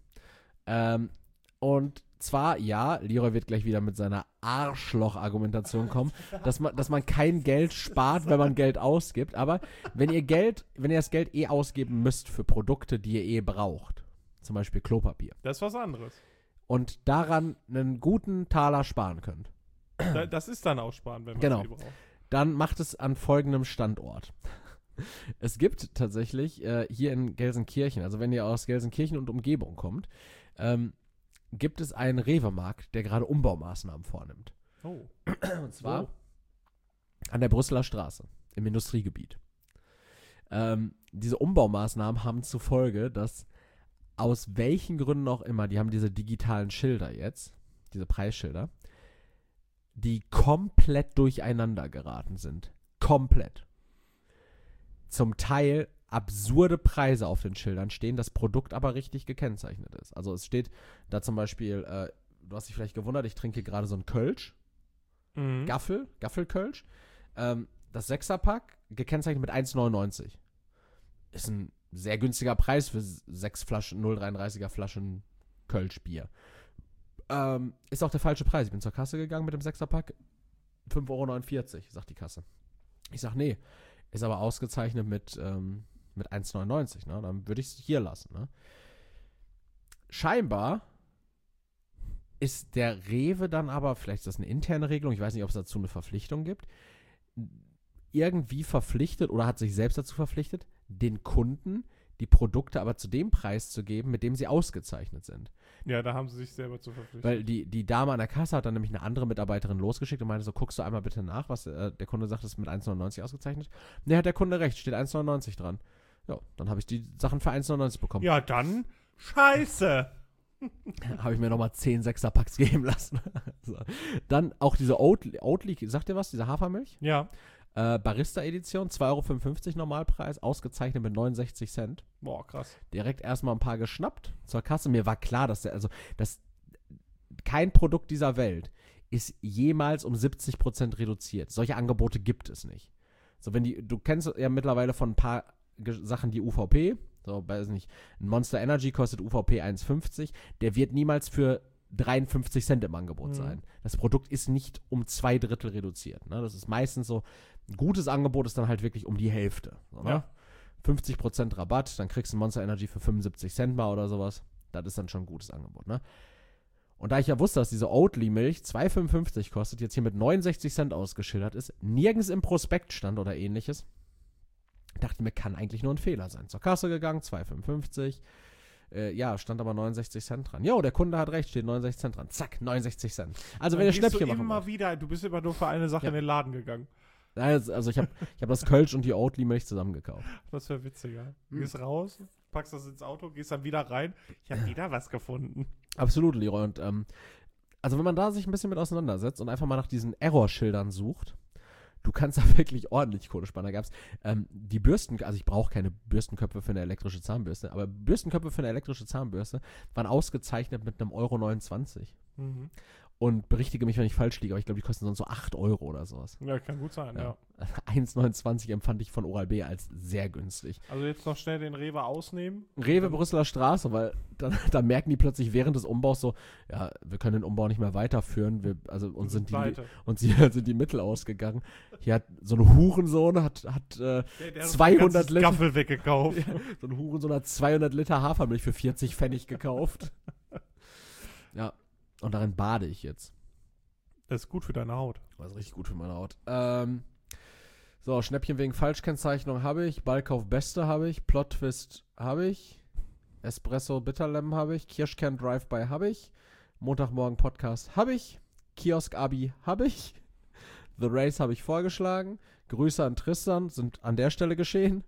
Speaker 2: Und zwar, ja, Leroy wird gleich wieder mit seiner Arschloch-Argumentation kommen, dass man kein Geld spart, wenn man Geld ausgibt. Aber wenn ihr das Geld ausgeben müsst für Produkte, die ihr braucht, zum Beispiel Klopapier,
Speaker 1: Das ist was anderes.
Speaker 2: und daran einen guten Taler sparen könnt,
Speaker 1: Das ist dann aussparen, wenn man
Speaker 2: Genau.
Speaker 1: viel braucht.
Speaker 2: dann macht es an folgendem Standort. Es gibt tatsächlich hier in Gelsenkirchen, also wenn ihr aus Gelsenkirchen und Umgebung kommt, gibt es einen Rewe-Markt, der gerade Umbaumaßnahmen vornimmt.
Speaker 1: Oh.
Speaker 2: Und zwar an der Brüsseler Straße, im Industriegebiet. Diese Umbaumaßnahmen haben zur Folge, dass aus welchen Gründen auch immer, die haben diese digitalen Schilder jetzt, diese Preisschilder, die komplett durcheinander geraten sind. Komplett. Zum Teil absurde Preise auf den Schildern stehen, das Produkt aber richtig gekennzeichnet ist. Also es steht da zum Beispiel, du hast dich vielleicht gewundert, ich trinke gerade so ein Kölsch,
Speaker 1: Mhm.
Speaker 2: Gaffelkölsch. Das 6er-Pack gekennzeichnet mit 1,99. Ist ein sehr günstiger Preis für 6 Flaschen, 0,33er Flaschen Kölsch-Bier. Ist auch der falsche Preis. Ich bin zur Kasse gegangen mit dem 6er-Pack. 5,49 € sagt die Kasse. Ich sag, nee, ist aber ausgezeichnet mit 1,99, ne? Dann würde ich es hier lassen, ne? Scheinbar ist der Rewe dann aber, vielleicht ist das eine interne Regelung, ich weiß nicht, ob es dazu eine Verpflichtung gibt, irgendwie verpflichtet oder hat sich selbst dazu verpflichtet, den Kunden die Produkte aber zu dem Preis zu geben, mit dem sie ausgezeichnet sind.
Speaker 1: Ja, da haben sie sich selber zu verpflichtet.
Speaker 2: Weil die Dame an der Kasse hat dann nämlich eine andere Mitarbeiterin losgeschickt und meinte so, guckst du einmal bitte nach, was der Kunde sagt, ist mit 1,99 ausgezeichnet. Ne, hat der Kunde recht, steht 1,99 dran. Ja, dann habe ich die Sachen für 1,99 bekommen.
Speaker 1: Ja, dann scheiße.
Speaker 2: Habe ich mir nochmal 10 6er-Packs geben lassen. So. Dann auch diese Oatly, sagt ihr was, diese Hafermilch?
Speaker 1: Ja.
Speaker 2: Barista-Edition, 2,55 € Normalpreis, ausgezeichnet mit 69 Cent.
Speaker 1: Boah, krass.
Speaker 2: Direkt erstmal ein paar geschnappt zur Kasse. Mir war klar, dass kein Produkt dieser Welt ist jemals um 70% reduziert. Solche Angebote gibt es nicht. So, du kennst ja mittlerweile von ein paar Sachen die UVP, so, weiß nicht, ein Monster Energy kostet UVP 1,50, der wird niemals für 53 Cent im Angebot sein. Das Produkt ist nicht um 2/3 reduziert. Ne? Das ist meistens so, ein gutes Angebot ist dann halt wirklich um die Hälfte. So, ne?
Speaker 1: Ja.
Speaker 2: 50% Rabatt, dann kriegst du ein Monster Energy für 75 Cent mal oder sowas. Das ist dann schon ein gutes Angebot. Ne? Und da ich ja wusste, dass diese Oatly-Milch 2,55 kostet, jetzt hier mit 69 Cent ausgeschildert ist, nirgends im Prospekt stand oder ähnliches, dachte mir, kann eigentlich nur ein Fehler sein. Zur Kasse gegangen, 2,55. Ja, stand aber 69 Cent dran. Jo, der Kunde hat recht, steht 69 Cent dran. Zack, 69 Cent. Also wenn ihr Schnäppchen machen wollt.
Speaker 1: Du bist immer nur für eine Sache in den Laden gegann.
Speaker 2: Also ich hab das Kölsch und die Oatly-Milch zusammen gekauft.
Speaker 1: Das wäre witziger. Gehst raus, packst das ins Auto, gehst dann wieder rein. Ich habe wieder was gefunden.
Speaker 2: Absolut, Leroy. Und also wenn man da sich ein bisschen mit auseinandersetzt und einfach mal nach diesen Errorschildern sucht, du kannst da wirklich ordentlich Kohle sparen. Da gab es die Bürsten, also ich brauche keine Bürstenköpfe für eine elektrische Zahnbürste, aber Bürstenköpfe für eine elektrische Zahnbürste waren ausgezeichnet mit einem €29.
Speaker 1: Mhm.
Speaker 2: Und berichtige mich, wenn ich falsch liege, aber ich glaube, die kosten sonst so 8 € oder sowas.
Speaker 1: Ja, kann gut sein, ja.
Speaker 2: 1,29 empfand ich von Oral-B als sehr günstig.
Speaker 1: Also jetzt noch schnell den Rewe ausnehmen.
Speaker 2: Rewe Brüsseler Straße, weil dann merken die plötzlich während des Umbaus so, ja, wir können den Umbau nicht mehr weiterführen, uns sind die Mittel ausgegangen. Hier hat so ein Hurensohn hat 200 Liter
Speaker 1: Gaffel weggekauft.
Speaker 2: Ja, so ein Hurensohn hat 200 Liter Hafermilch für 40 Pfennig gekauft. Ja, und darin bade ich jetzt.
Speaker 1: Das ist gut für deine Haut.
Speaker 2: Das ist richtig gut für meine Haut. So, Schnäppchen wegen Falschkennzeichnung habe ich, Ballkauf Beste habe ich, Plot Twist habe ich, Espresso Bitterlemon habe ich, Kirschkern Drive-By habe ich, Montagmorgen Podcast habe ich, Kiosk Abi habe ich, The Race habe ich vorgeschlagen, Grüße an Tristan, sind an der Stelle geschehen,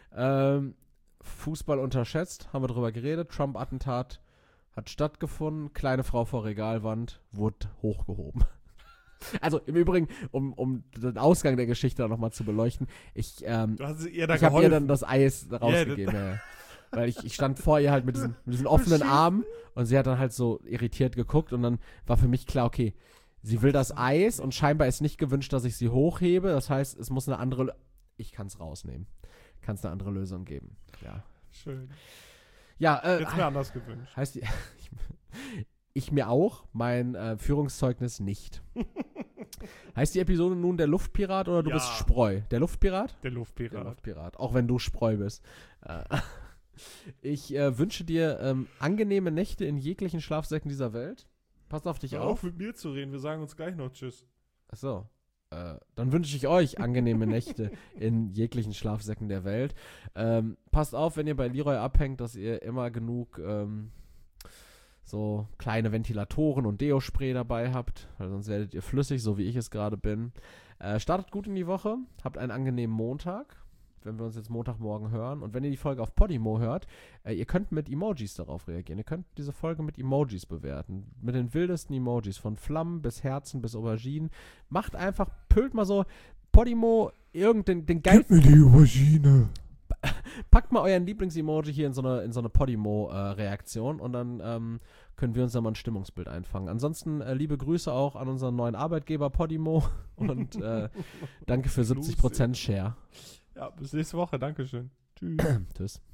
Speaker 2: Fußball unterschätzt, haben wir drüber geredet, Trump-Attentat hat stattgefunden, kleine Frau vor Regalwand, wurde hochgehoben. Also im Übrigen, um den Ausgang der Geschichte nochmal zu beleuchten, ich habe ihr dann das Eis rausgegeben. Ja. Weil ich stand vor ihr halt mit diesen offenen Armen und sie hat dann halt so irritiert geguckt und dann war für mich klar, okay, sie will das Eis und scheinbar ist nicht gewünscht, dass ich sie hochhebe. Das heißt, es muss eine andere, ich kann es rausnehmen. Kann es eine andere Lösung geben. Ja.
Speaker 1: Schön.
Speaker 2: Ja,
Speaker 1: jetzt mir anders gewünscht.
Speaker 2: Heißt ich mir auch, mein Führungszeugnis nicht. Heißt die Episode nun der Luftpirat oder du bist Spreu? Der Luftpirat?
Speaker 1: Der Luftpirat.
Speaker 2: Der Luftpirat, auch wenn du Spreu bist. Ich wünsche dir angenehme Nächte in jeglichen Schlafsäcken dieser Welt. Pass auf dich auf.
Speaker 1: Hör auf mit mir zu reden, wir sagen uns gleich noch Tschüss.
Speaker 2: Achso. Dann wünsche ich euch angenehme Nächte in jeglichen Schlafsäcken der Welt. Passt auf, wenn ihr bei Leroy abhängt, dass ihr immer genug so kleine Ventilatoren und Deo-Spray dabei habt, weil sonst werdet ihr flüssig, so wie ich es gerade bin. Startet gut in die Woche, habt einen angenehmen Montag, wenn wir uns jetzt Montagmorgen hören. Und wenn ihr die Folge auf Podimo hört, ihr könnt mit Emojis darauf reagieren. Ihr könnt diese Folge mit Emojis bewerten. Mit den wildesten Emojis, von Flammen bis Herzen bis Auberginen. Macht einfach, pölt mal so Podimo den geilsten...
Speaker 1: Gib mir die Aubergine.
Speaker 2: Packt mal euren Lieblings-Emoji hier in so eine Podimo-Reaktion und dann können wir uns da mal ein Stimmungsbild einfangen. Ansonsten liebe Grüße auch an unseren neuen Arbeitgeber Podimo und danke für 70% Share.
Speaker 1: Ja, bis nächste Woche. Dankeschön. Tschüss.
Speaker 2: Tschüss.